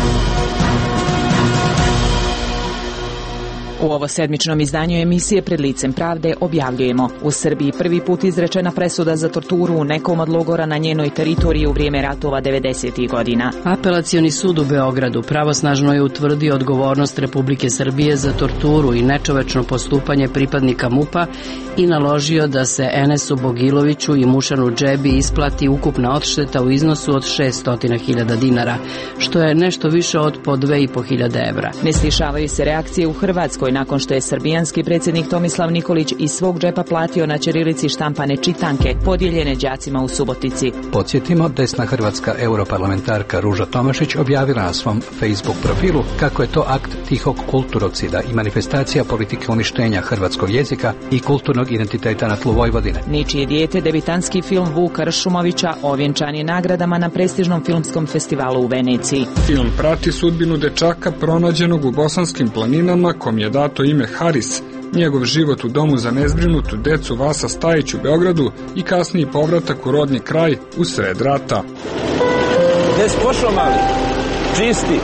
U ovo sedmičnom izdanju emisije Pred licem pravde objavljujemo: u Srbiji prvi put izrečena presuda za torturu u nekom od logora na njenoj teritoriji u vrijeme ratova 90. godina. Apelacioni sud u Beogradu pravosnažno je utvrdio odgovornost Republike Srbije za torturu i nečovečno postupanje pripadnika MUP-a i naložio da se Enesu Bogiloviću i Mušanu Džebi isplati ukupna odšteta u iznosu od 600.000 dinara, što je nešto više od po 2.500 evra. Ne slišavaju se reakcije u Hrvatskoj nakon što je srbijanski predsjednik Tomislav Nikolić iz svog džepa platio na ćirilici štampane čitanke podijeljene đacima u Subotici. Podsjetimo, desna hrvatska europarlamentarka Ruža Tomašić objavila na svom Facebook profilu kako je to akt tihog kulturocida i manifestacija politike uništenja hrvatskog jezika i kulturnog identiteta na tlu Vojvodine. Ničije dijete, debitanski film Vuka Ršumovića, ovjenčan je nagradama na prestižnom filmskom festivalu u Veneciji. Film prati sudbinu dečaka pronađenog u Bosanskim planinama, kom je dato ime Haris, njegov život u domu za nezbrinutu decu Vasa Stajić u Beogradu i kasniji povratak u rodni kraj u sred rata. Gde si pošao, mali? Čisti!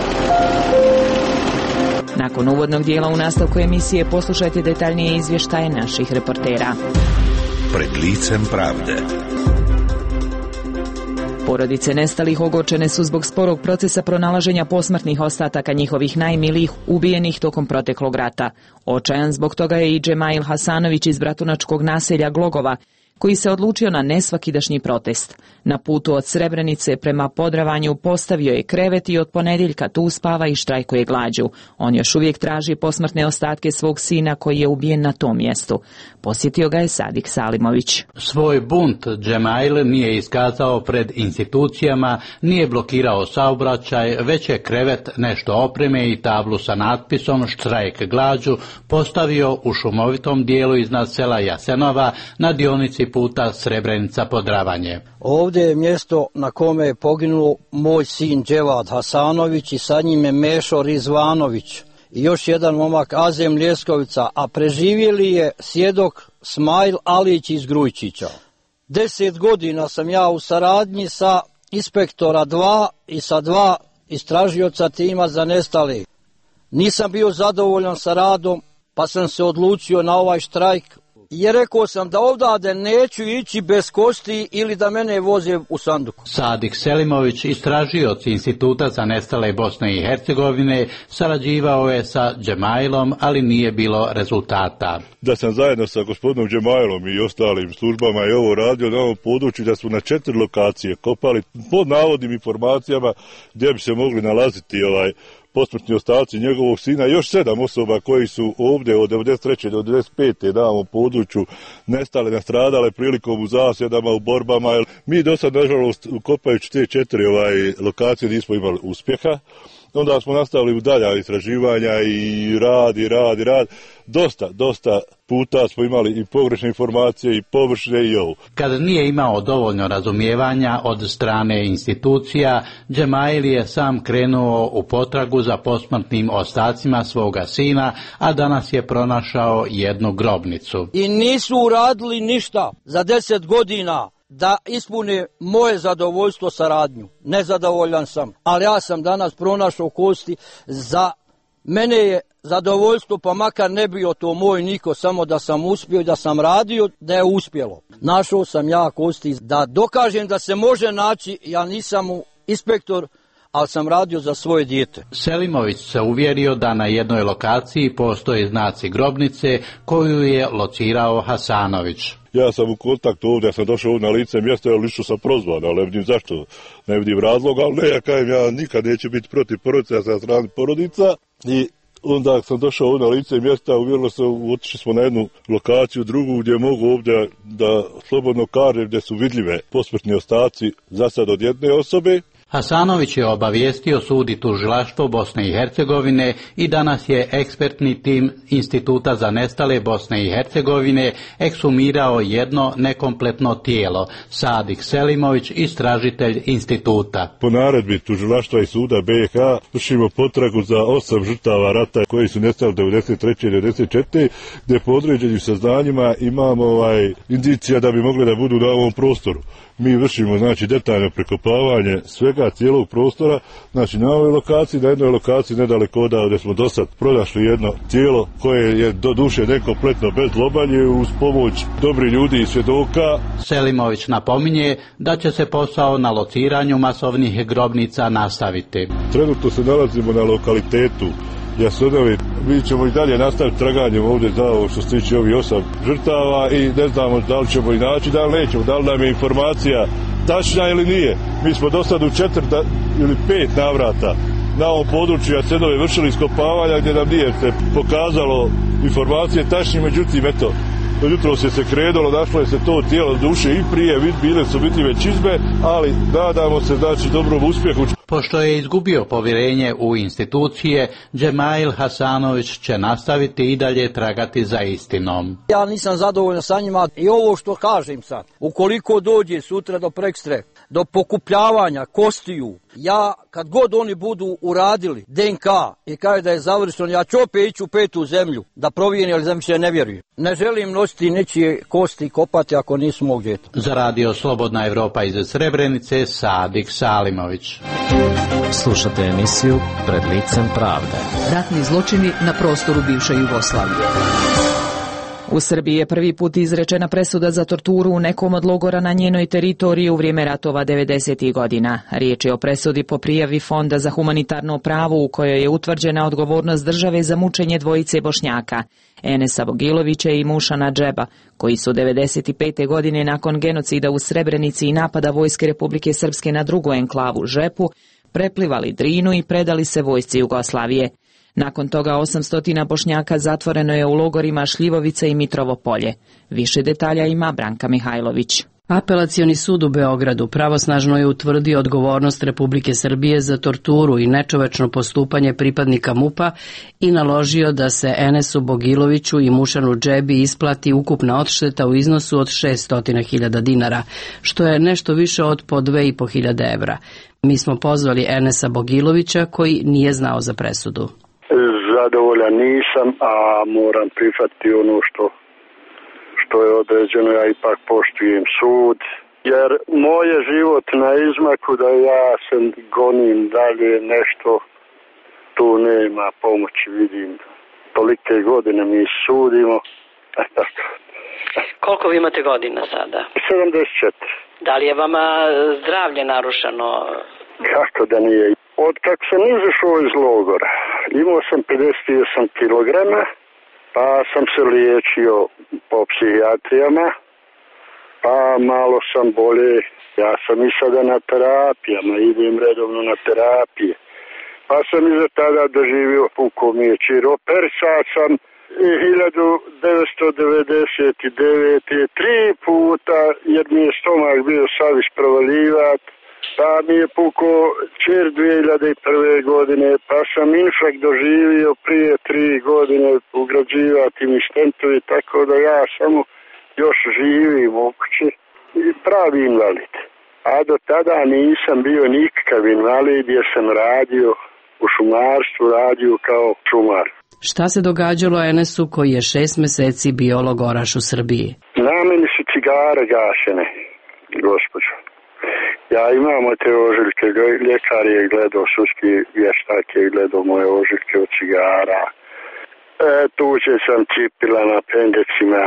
Nakon uvodnog dijela u nastavku emisije poslušajte detaljnije izvještaje naših reportera. Pred licem pravde. Porodice nestalih ogorčene su zbog sporog procesa pronalaženja posmrtnih ostataka njihovih najmilijih ubijenih tokom proteklog rata. Očajan zbog toga je i Džemail Hasanović iz bratunačkog naselja Glogova, koji se odlučio na nesvakidašnji protest. Na putu od Srebrenice prema Podravanju postavio je krevet i od ponedjeljka tu spava i štrajkuje glađu. On još uvijek traži posmrtne ostatke svog sina koji je ubijen na tom mjestu. Posjetio ga je Sadik Salimović. Svoj bunt Džemail nije iskazao pred institucijama, nije blokirao saobraćaj, već je krevet, nešto opreme i tablu sa natpisom štrajk glađu postavio u šumovitom dijelu iznad sela Jasenova na dionici puta Srebrenica-Podravanje. Ovdje je mjesto na kome je poginuo moj sin Dževad Hasanović i sa njime Mešo Rizvanović i još jedan momak Azem Ljeskovica, a preživjeli je svjedok Smajl Alić iz Grujčića. 10 godina sam ja u saradnji sa inspektora 2 i sa 2 istražioca tima za nestali. Nisam bio zadovoljan sa radom, pa sam se odlučio na ovaj štrajk. I rekao sam da ovdje neću ići bez kosti ili da mene voze u sanduku. Sadik Selimović, istražioc Instituta za nestale Bosne i Hercegovine, sarađivao je sa Džemailom, ali nije bilo rezultata. Da sam zajedno sa gospodinom Džemailom i ostalim službama i ovo radio na ovom području, da smo na 4 lokacije kopali pod navodnim informacijama gdje bi se mogli nalaziti posmrtni ostaci njegovog sina, još 7 osoba koji su ovdje od 93. do 95. na ovom području nestale, nastradale prilikom u zasjedama, u borbama. Mi do sad, nažalost, kopajući te 4 lokacije nismo imali uspjeha. Onda smo nastavili u dalja istraživanja i rad. Dosta puta smo imali i pogrešne informacije i površne i ovo. Kad nije imao dovoljno razumijevanja od strane institucija, Džemail je sam krenuo u potragu za posmrtnim ostacima svoga sina, a danas je pronašao jednu grobnicu. I nisu uradili ništa za 10 godina da ispune moje zadovoljstvo saradnju. Nezadovoljan sam, ali ja sam danas pronašao kosti. Za mene je zadovoljstvo, pa makar ne bio to moj niko, samo da sam uspio i da sam radio, da je uspjelo. Našao sam ja kosti da dokažem da se može naći. Ja nisam inspektor, ali sam radio za svoje dijete. Selimović se uvjerio da na jednoj lokaciji postoje znaci grobnice koju je locirao Hasanović. Ja sam u kontaktu ovdje, ja sam došao ovdje na lice mjesta, ali lično sam prozvan, ali ne vidim zašto, ne vidim razloga, ali ne, ja nikad neću biti protiv porodica, ja sam strani porodica i onda sam došao ovdje na lice mjesta, uvjerilo se, otišli smo na jednu lokaciju, drugu gdje mogu ovdje da slobodno kažem gdje su vidljive posmrtni ostaci za sad od jedne osobe. Hasanović je obavijestio sud i tužilaštvo Bosne i Hercegovine i danas je ekspertni tim Instituta za nestale Bosne i Hercegovine ekshumirao jedno nekompletno tijelo. Sadik Selimović, istražitelj instituta. Po naredbi tužilaštva i suda BiH vršimo potragu za 8 žrtava rata koji su nestali 93. i 94. gdje po određenim saznanjima imamo indicija da bi mogli da budu na ovom prostoru. Mi vršimo detaljno prekopavanje svega cijelog prostora, na ovoj lokaciji, na jednoj lokaciji nedaleko od gdje smo do sad pronašli jedno tijelo koje je do duše nekompletno bez lobalje uz pomoć dobrih ljudi i svjedoka. Selimović napominje da će se posao na lociranju masovnih grobnica nastaviti. Trenutno se nalazimo na lokalitetu Jasenovi. Mi ćemo i dalje nastaviti traganjem ovdje za ovo što se tiče ovih 8 žrtava i ne znamo da li ćemo i naći, da li nećemo, da li nam je informacija tačna ili nije. Mi smo do sad u 4 ili 5 navrata na ovom području Jasenove vršili iskopavanja gdje nam nije se pokazalo informacije tačne, međutim eto, jutro se krenulo, našlo je se to tijelo duše i prije, bile su vidljive čizme, ali nadamo se dobrom uspjehu. Pošto je izgubio povjerenje u institucije, Džemail Hasanović će nastaviti i dalje tragati za istinom. Ja nisam zadovoljan sa njima i ovo što kažem sad, ukoliko dođe sutra do prekstre, do pokupljavanja kostiju, ja kad god oni budu uradili DNK i kaže da je završeno, ja ću opet ići u 5. zemlju da provjerim, ali zemlji se ne vjeruju. Ne želim nositi nečije kosti i kopati ako nisu mog djeta. Za radio Slobodna Evropa iz Srebrenice, Sadik Salimović. Slušate emisiju Pred licem pravde. Ratni zločini na prostoru bivše Jugoslavije. U Srbiji je prvi put izrečena presuda za torturu u nekom od logora na njenoj teritoriji u vrijeme ratova 90. godina. Riječ je o presudi po prijavi Fonda za humanitarno pravo u kojoj je utvrđena odgovornost države za mučenje dvojice Bošnjaka, Enesa Bogilovića i Mušana Džeba, koji su 95. godine nakon genocida u Srebrenici i napada Vojske Republike Srpske na drugu enklavu Žepu, preplivali Drinu i predali se vojsci Jugoslavije. Nakon toga 800 Bošnjaka zatvoreno je u logorima Šljivovica i Mitrovo Polje. Više detalja ima Branka Mihajlović. Apelacioni sud u Beogradu pravosnažno je utvrdio odgovornost Republike Srbije za torturu i nečovečno postupanje pripadnika MUP-a i naložio da se Enesu Bogiloviću i Mušanu Džebi isplati ukupna odšteta u iznosu od 600.000 dinara, što je nešto više od po 2.500 evra. Mi smo pozvali Enesa Bogilovića koji nije znao za presudu. Zadovoljan nisam, a moram prihvatiti ono što je određeno, ja ipak poštujem sud, jer moj je život na izmaku da ja se gonim dalje nešto, tu nema pomoći, vidim. Tolike godine mi sudimo. Koliko vi imate godina sada? 74. Da li je vama zdravlje narušeno? Kako da nije? Od kako sam izašao iz logora, imao sam 58 kilograma, pa sam se liječio po psihijatrijama, pa malo sam bolje. Ja sam i sada na terapijama, idem redovno na terapije. Pa sam iza tada doživio puko mi je čiropersa sam i 1999. 3 puta, jer mi je stomak bio saviš provalivat, pa mi je pukao čer 2001. godine, pa sam infrakt doživio prije 3 godine ugrađivati mi štentovi, tako da ja samo još živim u kući i pravi invalid. A do tada nisam bio nikakav invalid jer sam radio u šumarstvu, radio kao šumar. Šta se događalo Enesu koji je 6 meseci bio logoraš u Srbiji? Na meni su cigare gašene, gospođo. Ja imam te ožiljke, ljekar je gledao, sudski vještak je gledao moje ožiljke od cigara. Tuđe sam cipila na pendecima,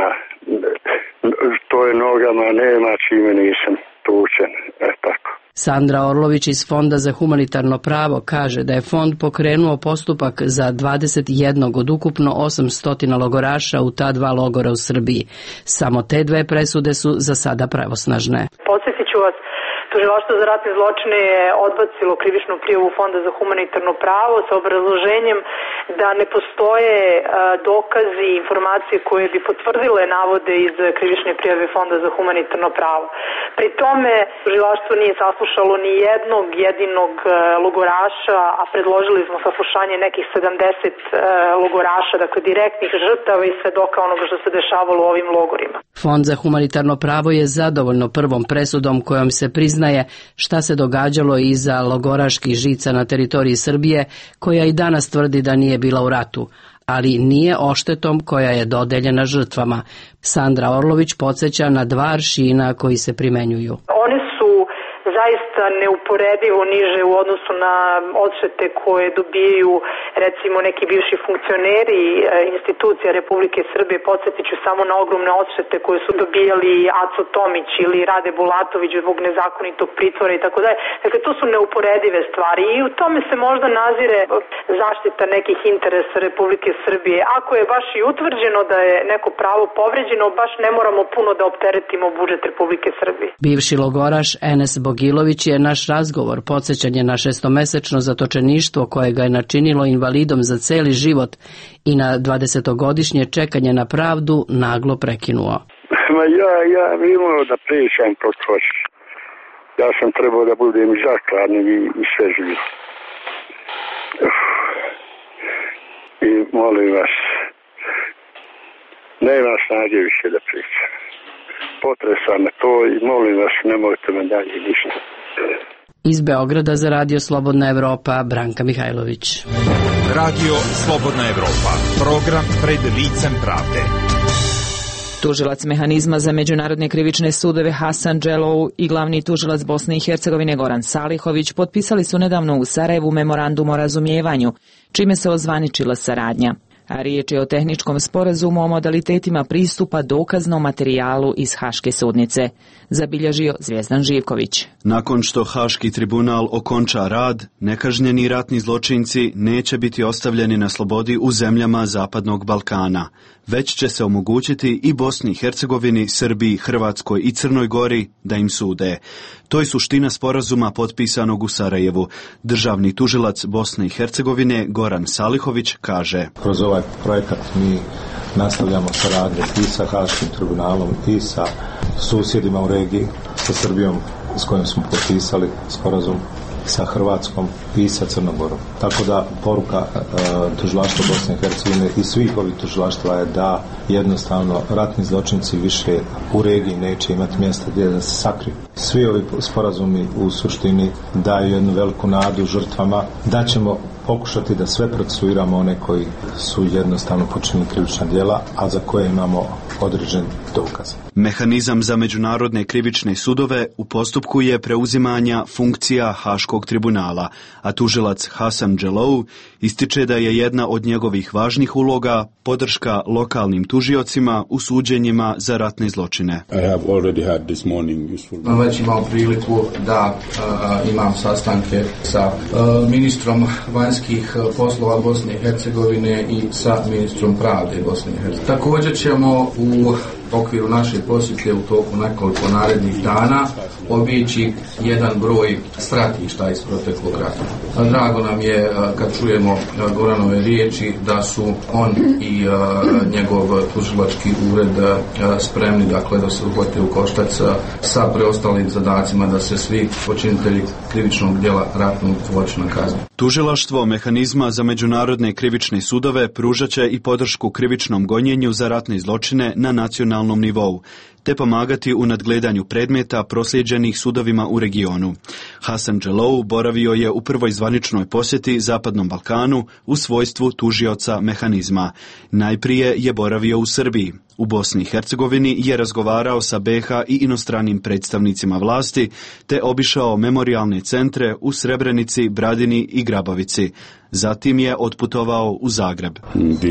to je nogama, nema čime nisam tučen, tako. Sandra Orlović iz Fonda za humanitarno pravo kaže da je fond pokrenuo postupak za 21 od ukupno 800 logoraša u ta 2 logora u Srbiji. Samo te 2 presude su za sada pravosnažne. Podsjetit ću vas, Tužilaštvo za ratne zločine je odbacilo krivičnu prijavu Fonda za humanitarno pravo sa obrazloženjem da ne postoje dokazi i informacije koje bi potvrdile navode iz krivične prijave Fonda za humanitarno pravo. Pri tome tužilaštvo nije saslušalo ni jednog jedinog logoraša, a predložili smo saslušanje nekih 70 logoraša, dakle direktnih žrtava i svedoka onoga što se dešavalo u ovim logorima. Fond za humanitarno pravo je zadovoljno prvom presudom kojom se priznaje šta se događalo iza logoraških žica na teritoriji Srbije, koja i danas tvrdi da nije bila u ratu, ali nije oštetom koja je dodeljena žrtvama. Sandra Orlović podsjeća na 2 aršina koji se primenjuju. One su zaista neuporedivo niže u odnosu na odštete koje dobijaju recimo neki bivši funkcioneri institucija Republike Srbije. Podsjetit ću samo na ogromne odštete koje su dobijali Aco Tomić ili Rade Bulatović zbog nezakonitog pritvora i tako dalje. Dakle, to su neuporedive stvari i u tome se možda nazire zaštita nekih interesa Republike Srbije. Ako je baš i utvrđeno da je neko pravo povređeno, baš ne moramo puno da opteretimo budžet Republike Srbije. Bivši logoraš Enes Bogilović je naš razgovor, podsjećanje na 6-mesečno zatočeništvo koje ga je načinilo invalidom za celi život i na 20-godišnje čekanje na pravdu naglo prekinuo. Ja imao da pričam to hoćeš. Ja sam trebao da budem zakladni i sve živi. I molim vas, nema snage više da pričam. Potresa me to i molim vas, nemojte me dalje ništa. Iz Beograda za Radio Slobodna Evropa, Branka Mihajlović. Radio Slobodna Evropa, program pred licem pravde. Tužilac mehanizma za međunarodne krivične sudove Hasan Dželou i glavni tužilac Bosne i Hercegovine Goran Salihović potpisali su nedavno u Sarajevu memorandum o razumijevanju, čime se ozvaničila saradnja. A riječ je o tehničkom sporazumu o modalitetima pristupa dokaznom materijalu iz Haške sudnice, zabilježio Zvijezdan Živković. Nakon što Haški tribunal okonča rad, nekažnjeni ratni zločinci neće biti ostavljeni na slobodi u zemljama Zapadnog Balkana, već će se omogućiti i Bosni i Hercegovini, Srbiji, Hrvatskoj i Crnoj Gori da im sude. To je suština sporazuma potpisanog u Sarajevu. Državni tužilac Bosne i Hercegovine Goran Salihović kaže: Kroz ovaj projekat mi nastavljamo saradnju i sa Haškim tribunalom i sa susjedima u regiji, sa Srbijom s kojom smo potpisali sporazum, sa Hrvatskom i sa Crnom Gorom. Tako da poruka tužilaštva Bosne i Hercegovine i svih ovih tužilaštva je da jednostavno ratni zločinci više u regiji neće imati mjesta gdje da se sakriju. Svi ovi sporazumi u suštini daju jednu veliku nadu žrtvama da ćemo pokušati da sve procesuiramo one koji su jednostavno počinili krivična djela, a za koje imamo određen dokaz. Mehanizam za međunarodne krivične sudove u postupku je preuzimanja funkcija Haškog tribunala, a tužilac Hasan Dželou ističe da je jedna od njegovih važnih uloga podrška lokalnim tužiocima u suđenjima za ratne zločine. Već imao priliku da imam sastanke sa ministrom vanjskih poslova Bosne i Hercegovine i sa ministrom pravde Bosne i Hercegovine. Također ćemo u u okviru naše posjete u toku nekoliko narednih dana obići jedan broj stratišta iz proteklog rata. Drago nam je kad čujemo Goranove riječi da su on i njegov tužilački ured spremni, dakle, da se uhvate u koštac sa preostalim zadacima da se svi počinitelji krivičnog djela ratnog zločina kazne. Tužilaštvo Mehanizma za međunarodne krivične sudove pružat će i podršku krivičnom gonjenju za ratne zločine na nacionalnom nivou, te pomagati u nadgledanju predmeta proslijeđenih sudovima u regionu. Hasan Dželou boravio je u prvoj zvaničnoj posjeti Zapadnom Balkanu u svojstvu tužioca Mehanizma. Najprije je boravio u Srbiji. U Bosni i Hercegovini je razgovarao sa BiH i inostranim predstavnicima vlasti, te obišao memorijalne centre u Srebrenici, Bradini i Grabovici. Zatim je otputovao u Zagreb.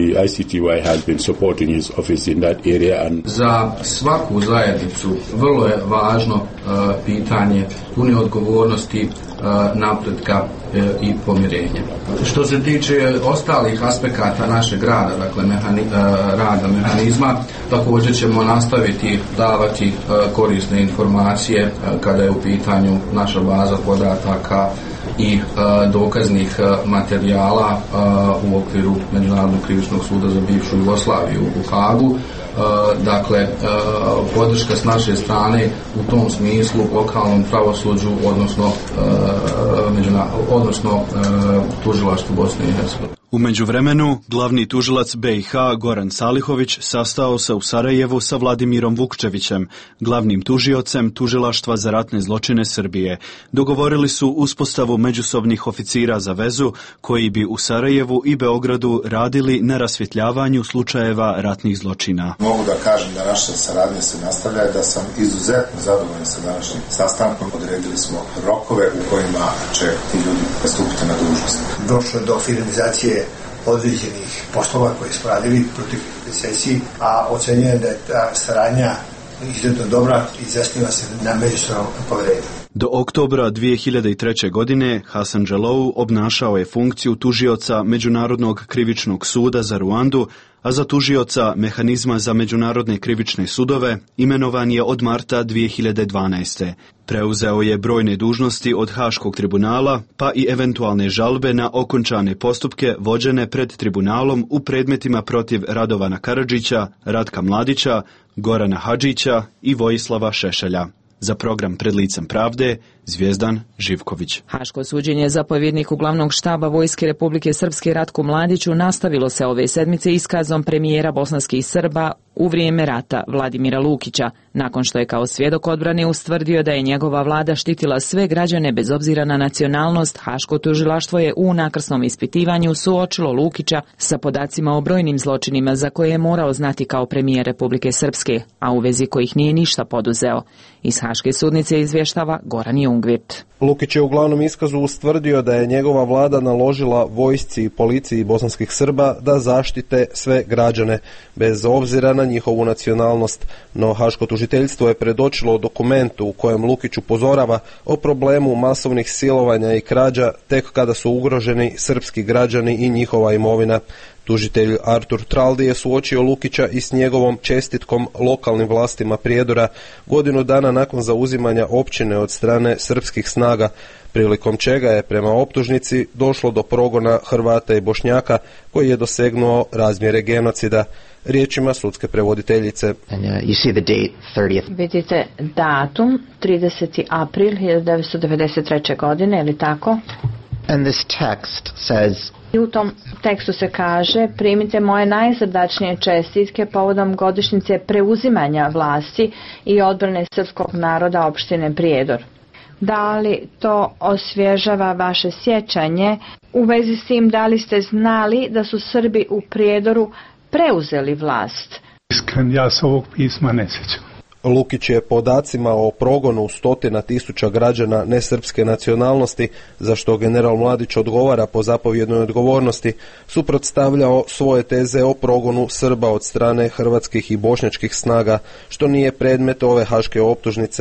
Za svaku zajednicu vrlo je važno pitanje pune odgovornosti, napretka i pomirenja. Što se tiče ostalih aspekata našeg rada, dakle rada Mehanizma, također ćemo nastaviti davati korisne informacije kada je u pitanju naša baza podataka i dokaznih materijala u okviru Međunarodnog krivičnog suda za bivšu Jugoslaviju u Hagu. Dakle, podrška s naše strane u tom smislu lokalnom pravosuđu, odnosno tužilaštvu Bosne i Hercegovine. U međuvremenu, glavni tužilac BiH Goran Salihović sastao se u Sarajevu sa Vladimirom Vukčevićem, glavnim tužiocem Tužilaštva za ratne zločine Srbije. Dogovorili su uspostavu međusobnih oficira za vezu koji bi u Sarajevu i Beogradu radili na rasvjetljavanju slučajeva ratnih zločina. Mogu da kažem da naša saradnja se nastavlja i da sam izuzetno zadovoljan sa današnjim sastankom. Odredili smo rokove u kojima će ti ljudi stupiti na dužnost. Došlo do finalizacije određenih poslova koje smo radili protiv meseci, a ocenjujem da je ta saradnja izuzetno dobra i zasniva se na međusobnom poverenju. Do oktobra 2003. godine Hasan Dželou obnašao je funkciju tužioca Međunarodnog krivičnog suda za Ruandu, a za tužioca Mehanizma za međunarodne krivične sudove imenovan je od marta 2012. Preuzeo je brojne dužnosti od Haškog tribunala, pa i eventualne žalbe na okončane postupke vođene pred tribunalom u predmetima protiv Radovana Karadžića, Ratka Mladića, Gorana Hadžića i Vojislava Šešelja. Za program Pred licem pravde, Zvijezdan Živković. Haško suđenje zapovjedniku glavnog štaba Vojske Republike Srpske Ratku Mladiću nastavilo se ove sedmice iskazom premijera bosanskih Srba u vrijeme rata Vladimira Lukića, nakon što je kao svjedok odbrane ustvrdio da je njegova vlada štitila sve građane bez obzira na nacionalnost. Haško tužilaštvo je u nakrsnom ispitivanju suočilo Lukića sa podacima o brojnim zločinima za koje je morao znati kao premijer Republike Srpske, a u vezi kojih nije ništa poduzeo. Iz Haške sudnice izvještava Goran Jungvirt. Lukić je u glavnom iskazu ustvrdio da je njegova vlada naložila vojsci i policiji bosanskih Srba da zaštite sve građane, bez obzira na njihovu nacionalnost, no Haško tužiteljstvo je predočilo dokumentu u kojem Lukić upozorava o problemu masovnih silovanja i krađa tek kada su ugroženi srpski građani i njihova imovina. Tužitelj Artur Traldi je suočio Lukića i s njegovom čestitkom lokalnim vlastima Prijedora godinu dana nakon zauzimanja općine od strane srpskih snaga, prilikom čega je prema optužnici došlo do progona Hrvata i Bošnjaka koji je dosegnuo razmjere genocida. Riječima sudske prevoditeljice. Vidite datum 30. april 1993. godine, ili tako? And this text says, I u tom tekstu se kaže: primite moje najsrdačnije čestitke povodom godišnjice preuzimanja vlasti i odbrane srpskog naroda opštine Prijedor. Da li to osvježava vaše sjećanje? U vezi s tim, da li ste znali da su Srbi u Prijedoru preuzeli vlast? Iskren, ja se ovog pisma ne sjećam. Lukić je podacima o progonu 100.000 građana nesrpske nacionalnosti, za što general Mladić odgovara po zapovjednoj odgovornosti, suprotstavljao svoje teze o progonu Srba od strane hrvatskih i bošnjačkih snaga, što nije predmet ove haške optužnice.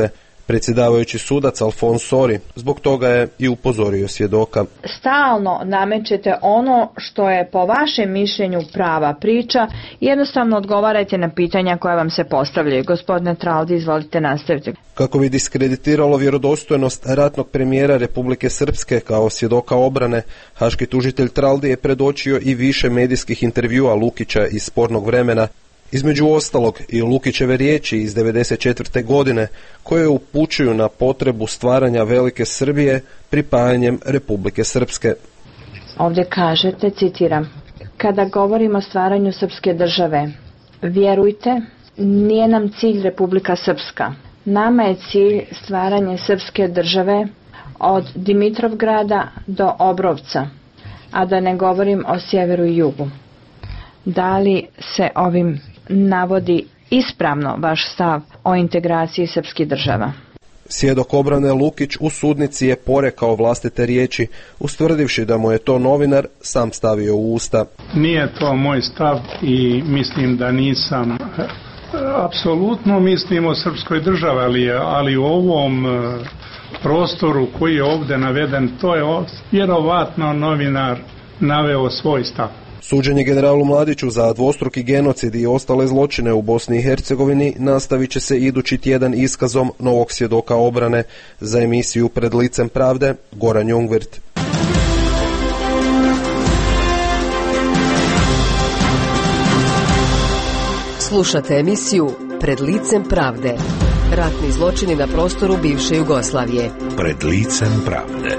Predsjedavajući sudac Alfons Sori zbog toga je i upozorio svjedoka. Stalno namećete ono što je po vašem mišljenju prava priča i jednostavno odgovarajte na pitanja koja vam se postavljaju. Gospodine Traldi, izvolite nastaviti. Kako bi diskreditiralo vjerodostojnost ratnog premijera Republike Srpske kao svjedoka obrane, haški tužitelj Traldi je predočio i više medijskih intervjua Lukića iz spornog vremena, između ostalog i Lukićeve riječi iz 1994. godine koje upućuju na potrebu stvaranja Velike Srbije pripajanjem Republike Srpske. Ovdje kažete, citiram, kada govorimo o stvaranju srpske države, vjerujte, nije nam cilj Republika Srpska. Nama je cilj stvaranje srpske države od Dimitrovgrada do Obrovca, a da ne govorim o sjeveru i jugu. Da li se ovim navodi ispravno vaš stav o integraciji srpskih država? Svjedok obrane Lukić u sudnici je porekao vlastite riječi, ustvrdivši da mu je to novinar sam stavio u usta. Nije to moj stav i mislim da nisam. Apsolutno mislim o srpskoj državi, ali u ovom prostoru koji je ovdje naveden, to je vjerovatno novinar naveo svoj stav. Suđenje generalu Mladiću za dvostruki genocid i ostale zločine u Bosni i Hercegovini nastavit će se idući tjedan iskazom novog svjedoka obrane. Za emisiju Pred licem pravde, Goran Jungwirth. Slušate emisiju Pred licem pravde. Ratni zločini na prostoru bivše Jugoslavije. Pred licem pravde.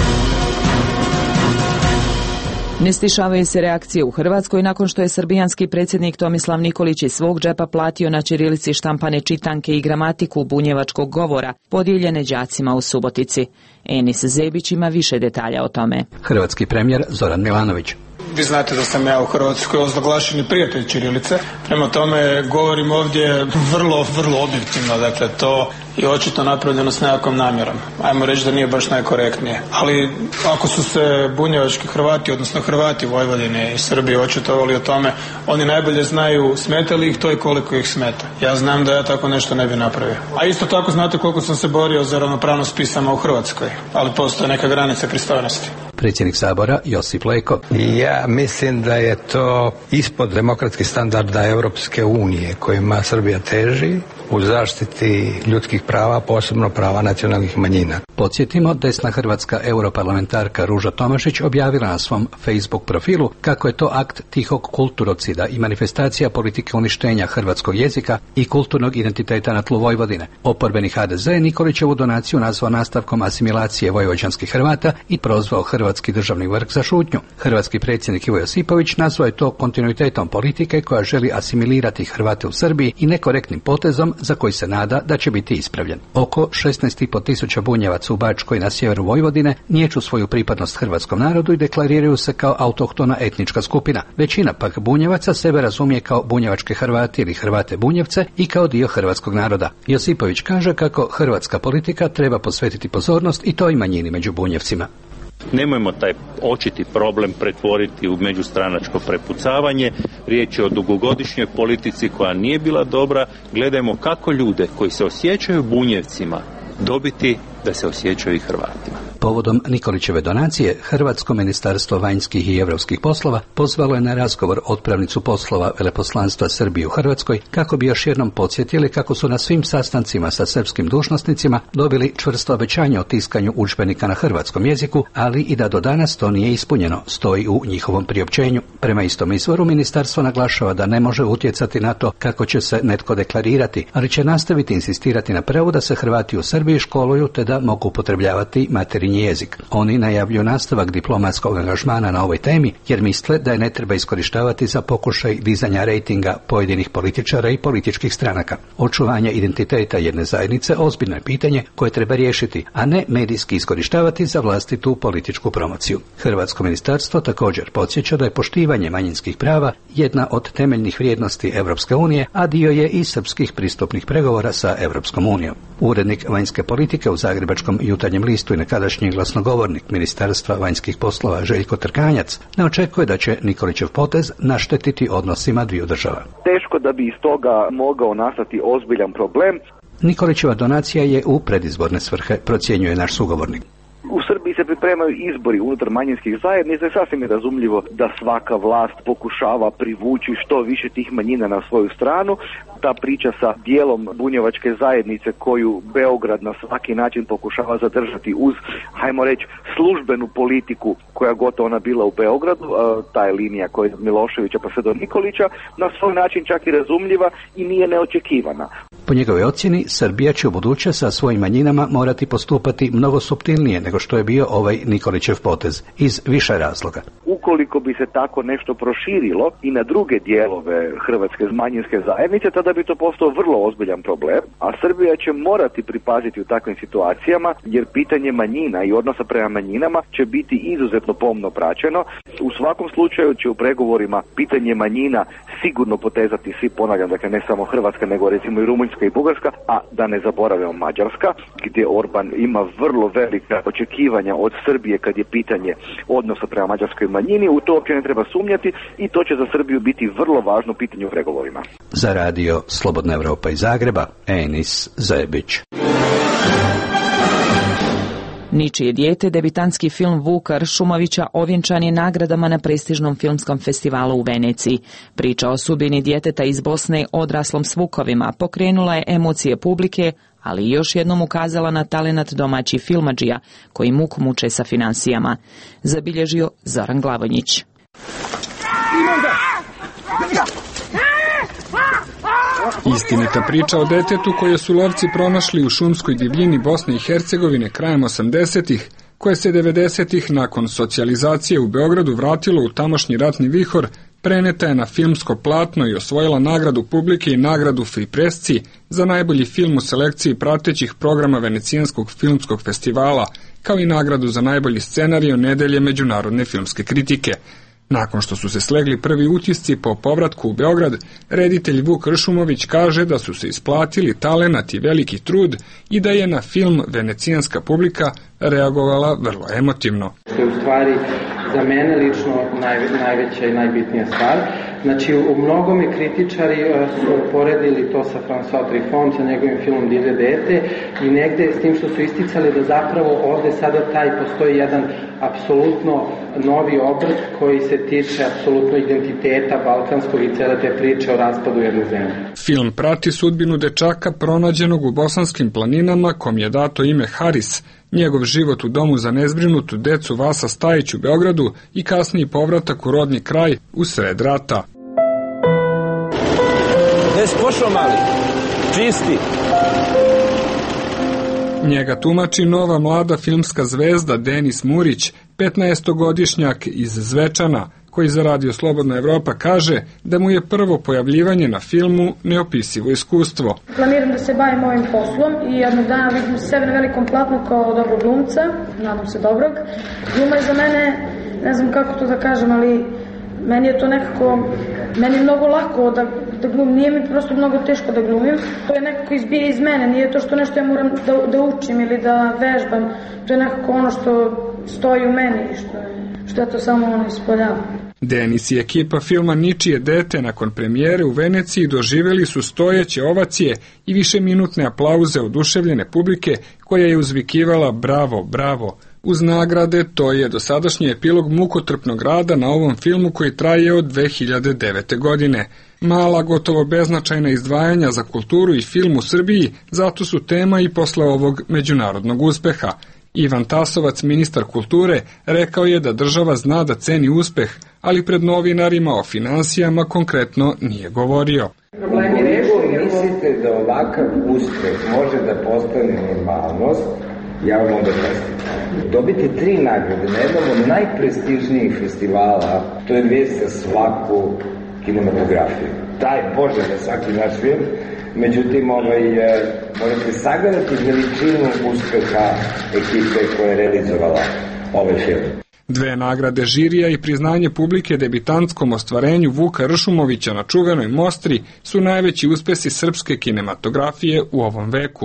Ne stišavaju se reakcije u Hrvatskoj nakon što je srbijanski predsjednik Tomislav Nikolić iz svog džepa platio na ćirilici štampane čitanke i gramatiku bunjevačkog govora, podijeljene đacima u Subotici. Enis Zebić ima više detalja o tome. Hrvatski premijer Zoran Milanović. Vi znate da sam ja u Hrvatskoj ozloglašeni prijatelj ćirilice, prema tome govorim ovdje vrlo objektivno, dakle to je očito napravljeno s nekakvom namjerom. Ajmo reći da nije baš najkorektnije. Ali ako su se bunjevački Hrvati, odnosno Hrvati Vojvodine i Srbije očitovali o tome, oni najbolje znaju smeta li ih to i koliko ih smeta. Ja znam da ja tako nešto ne bi napravio. A isto tako znate koliko sam se borio za ravnopravnost pisama u Hrvatskoj, ali postoje neka granica pristojnosti. Predsjednik Sabora Josip Leko. Ja mislim da je to ispod demokratskih standarda Europske unije kojima Srbija teži u zaštiti ljudskih prava, posebno prava nacionalnih manjina. Podsjetimo, desna hrvatska europarlamentarka Ruža Tomašić objavila na svom Facebook profilu kako je to akt tihog kulturocida i manifestacija politike uništenja hrvatskog jezika i kulturnog identiteta na tlu Vojvodine. Oporbeni HDZ Nikolićevu donaciju nazvao nastavkom asimilacije vojvođanskih Hrvata i prozvao hrvatski državni vrh za šutnju. Hrvatski predsjednik Ivo Josipović nazvao je to kontinuitetom politike koja želi asimilirati Hrvate u Srbiji i nekorektnim potezom za koji se nada da će biti ispravljen. Oko 16.500 tisuća Bunjevaca u Bačkoj na sjeveru Vojvodine niječu svoju pripadnost hrvatskom narodu i deklariraju se kao autohtona etnička skupina. Većina pak Bunjevaca sebe razumije kao bunjevačke Hrvati ili Hrvate Bunjevce i kao dio hrvatskog naroda. Josipović kaže kako hrvatska politika treba posvetiti pozornost i toj manjini među Bunjevcima. Nemojmo taj očiti problem pretvoriti u međustranačko prepucavanje. Riječ je o dugogodišnjoj politici koja nije bila dobra. Gledajmo kako ljude koji se osjećaju Bunjevcima dobiti da se osjećaju i Hrvatima. Povodom Nikolićeve donacije, Hrvatsko ministarstvo vanjskih i europskih poslova pozvalo je na razgovor otpravnicu poslova veleposlanstva Srbije u Hrvatskoj kako bi još jednom podsjetili kako su na svim sastancima sa srpskim dužnosnicima dobili čvrsto obećanje o tiskanju udžbenika na hrvatskom jeziku, ali i da do danas to nije ispunjeno, stoji u njihovom priopćenju. Prema istom izvoru, ministarstvo naglašava da ne može utjecati na to kako će se netko deklarirati, ali će nastaviti insistirati na pravu da se Hrvati u Srbiji školuju te da mogu upotrebljavati materinji jezik. Oni najavljuju nastavak diplomatskog angažmana na ovoj temi jer misle da je ne treba iskorištavati za pokušaj dizanja rejtinga pojedinih političara i političkih stranaka. Očuvanje identiteta jedne zajednice ozbiljno je pitanje koje treba riješiti, a ne medijski iskorištavati za vlastitu političku promociju. Hrvatsko ministarstvo također podsjeća da je poštivanje manjinskih prava jedna od temeljnih vrijednosti Europske unije, a dio je i srpskih pristupnih pregovora sa Europskom unijom. Urednik vanjske politike u Zagrebačkom Jutarnjem listu i nekadašnji glasnogovornik Ministarstva vanjskih poslova Željko Trkanjac ne očekuje da će Nikolićev potez naštetiti odnosima dviju država. Teško da bi iz toga mogao nastati ozbiljan problem. Nikolićeva donacija je u predizborne svrhe, procjenjuje naš sugovornik. U Srbiji se pripremaju izbori unutar manjinskih zajednica i sasvim je razumljivo da svaka vlast pokušava privući što više tih manjina na svoju stranu. Ta priča sa dijelom bunjevačke zajednice koju Beograd na svaki način pokušava zadržati uz, hajmo reći, službenu politiku koja gotovo ona bila u Beogradu, ta je linija koja je od Miloševića pa sve do Nikolića, na svoj način čak i razumljiva i nije neočekivana. Po njegovoj ocjeni, Srbija će u buduće sa svojim manjinama morati postupati mnogo suptilnije nego što je bio ovaj Nikolićev potez, iz više razloga. Ukoliko bi se tako nešto proširilo i na druge dijelove hrvatske manjinske zajednice, tada bi to postao vrlo ozbiljan problem, a Srbija će morati pripaziti u takvim situacijama, jer pitanje manjina i odnosa prema manjinama će biti izuzetno pomno praćeno. U svakom slučaju će u pregovorima pitanje manjina sigurno potezati svi, ponavljam, dakle ne samo Hrvatska, nego recimo i Rumunjska i Bugarska, a da ne zaboravimo Mađarska, gdje Orban ima vrlo velika očekivanja od Srbije kad je pitanje odnosa prema mađarskoj manjini. U to uopće ne treba sumnjati i to će za Srbiju biti vrlo važno pitanje u pregovorima. Za radio Slobodna Evropa iz Zagreba, Enis Zebić. Ničije dijete, debitanski film Vuka Ršumovića ovjenčan je nagradama na prestižnom filmskom festivalu u Veneciji. Priča o sudbini djeteta iz Bosne odraslom s vukovima pokrenula je emocije publike, ali i još jednom ukazala na talenat domaćih filmadžija koji muku muče sa financijama. Zabilježio Zoran Glavonjić. Istinita priča o detetu koje su lovci pronašli u šumskoj divljini Bosne i Hercegovine krajem 80-ih, koje se 90-ih nakon socijalizacije u Beogradu vratilo u tamošnji ratni vihor, preneta je na filmsko platno i osvojila nagradu publike i nagradu Free Pressci za najbolji film u selekciji pratećih programa Venecijanskog filmskog festivala, kao i nagradu za najbolji scenarij nedelje međunarodne filmske kritike. Nakon što su se slegli prvi utisci po povratku u Beograd, reditelj Vuk Ršumović kaže da su se isplatili talenat i veliki trud i da je na film venecijanska publika reagovala vrlo emotivno. To je u stvari za mene lično najveća i najbitnija stvar. Znači, u mnogome kritičari su poredili to sa François Truffaut, sa njegovim filmom Divlje dete i negde s tim što su isticali da zapravo ovde sada postoji jedan apsolutno novi obrt koji se tiče apsolutno identiteta balkanskog i cele te priče o raspadu jedne zemlje. Film prati sudbinu dečaka pronađenog u bosanskim planinama, kom je dato ime Haris, njegov život u domu za nezbrinutu decu Vasa Stajić u Beogradu i kasniji povratak u rodni kraj u sred rata. Gde si pošao, mali? Čisti. Njega tumači nova mlada filmska zvezda Denis Murić, 15-godišnjak iz Zvečana, koji za radio Slobodna Evropa kaže da mu je prvo pojavljivanje na filmu neopisivo iskustvo. Planiram da se bavim ovim poslom i jednog dana vidim sebe na velikom platnu kao dobrog glumca, nadam se dobrog. Gluma je za mene, ne znam kako to da kažem, ali meni je to nekako, meni je mnogo lako da glumim, nije mi prosto mnogo teško da glumim. To je nekako izbije iz mene, nije to što nešto ja moram da učim ili da vežbam, to je nekako ono što stoji u meni i što ja to samo ispoljava. Denis i ekipa filma Ničije dete nakon premijere u Veneciji doživjeli su stojeće ovacije i višeminutne aplauze oduševljene publike koja je uzvikivala bravo, bravo. Uz nagrade to je dosadašnji epilog mukotrpnog rada na ovom filmu koji traje od 2009. godine. Mala, gotovo beznačajna izdvajanja za kulturu i film u Srbiji zato su tema i posle ovog međunarodnog uspeha. Ivan Tasovac, ministar kulture, rekao je da država zna da ceni uspeh, ali pred novinarima o finansijama konkretno nije govorio. Mislite da ovakav uspeh može da postane normalnost? Ja vam onda čestitam. Dobiti 3 nagrade na jednom od najprestižnijih festivala, to je vest za svaku kinematografiju. Daj Bože za svaki naš film, međutim, morate sagledati veličinu uspeha ekipe koja je realizovala ovaj film. 2 nagrade žirija i priznanje publike debitantskom ostvarenju Vuka Ršumovića na čuvenoj Mostri su najveći uspesi srpske kinematografije u ovom veku.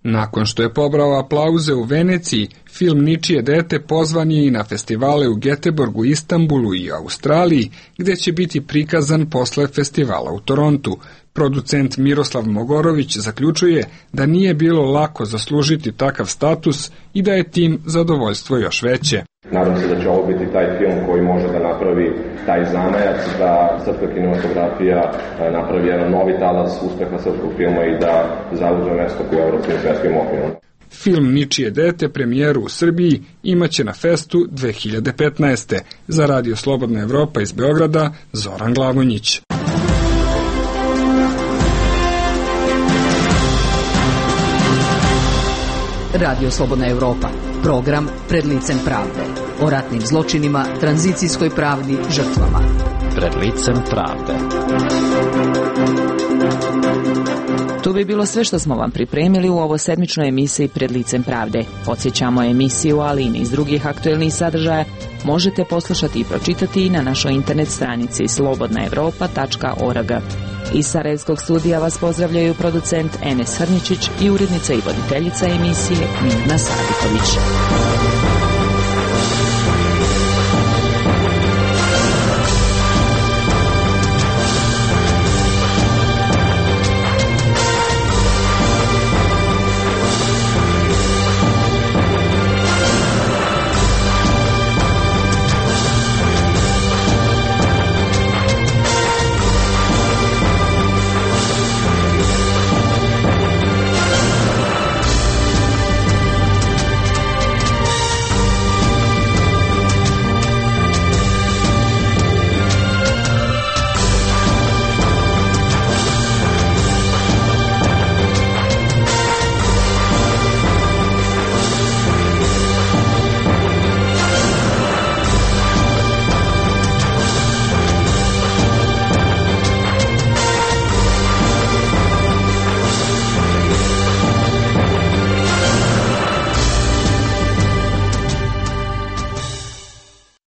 Nakon što je pobrao aplauze u Veneciji, film Ničije dete pozvan je i na festivale u Göteborgu, Istanbulu i Australiji, gdje će biti prikazan posle festivala u Torontu. Producent Miroslav Mogorović zaključuje da nije bilo lako zaslužiti takav status i da je tim zadovoljstvo još veće. Nadam se da će ovo biti taj film koji može da napravi taj zamajac, da srpska kinematografija napravi jedan novi talas uspeha srpskog filma i da zauzme mesto u evropskim svetskim okvirima. Film Ničije dete premijeru u Srbiji imaće na Festu 2015. Za Radio Slobodna Evropa iz Beograda, Zoran Glavonjić. Radio Slobodna Evropa, program Pred licem pravde. O ratnim zločinima, tranzicijskoj pravdi, žrtvama. Pred licem pravde. To bi bilo sve što smo vam pripremili u ovo sedmičnoj emisiji Pred licem pravde. Podsjećamo emisiju, ali i niz drugih aktuelnih sadržaja možete poslušati i pročitati i na našoj internet stranici slobodnaevropa.org. Iz Sarajevskog studija vas pozdravljaju producent Enes Hrničić i urednica i voditeljica emisije Mirna Sadiković.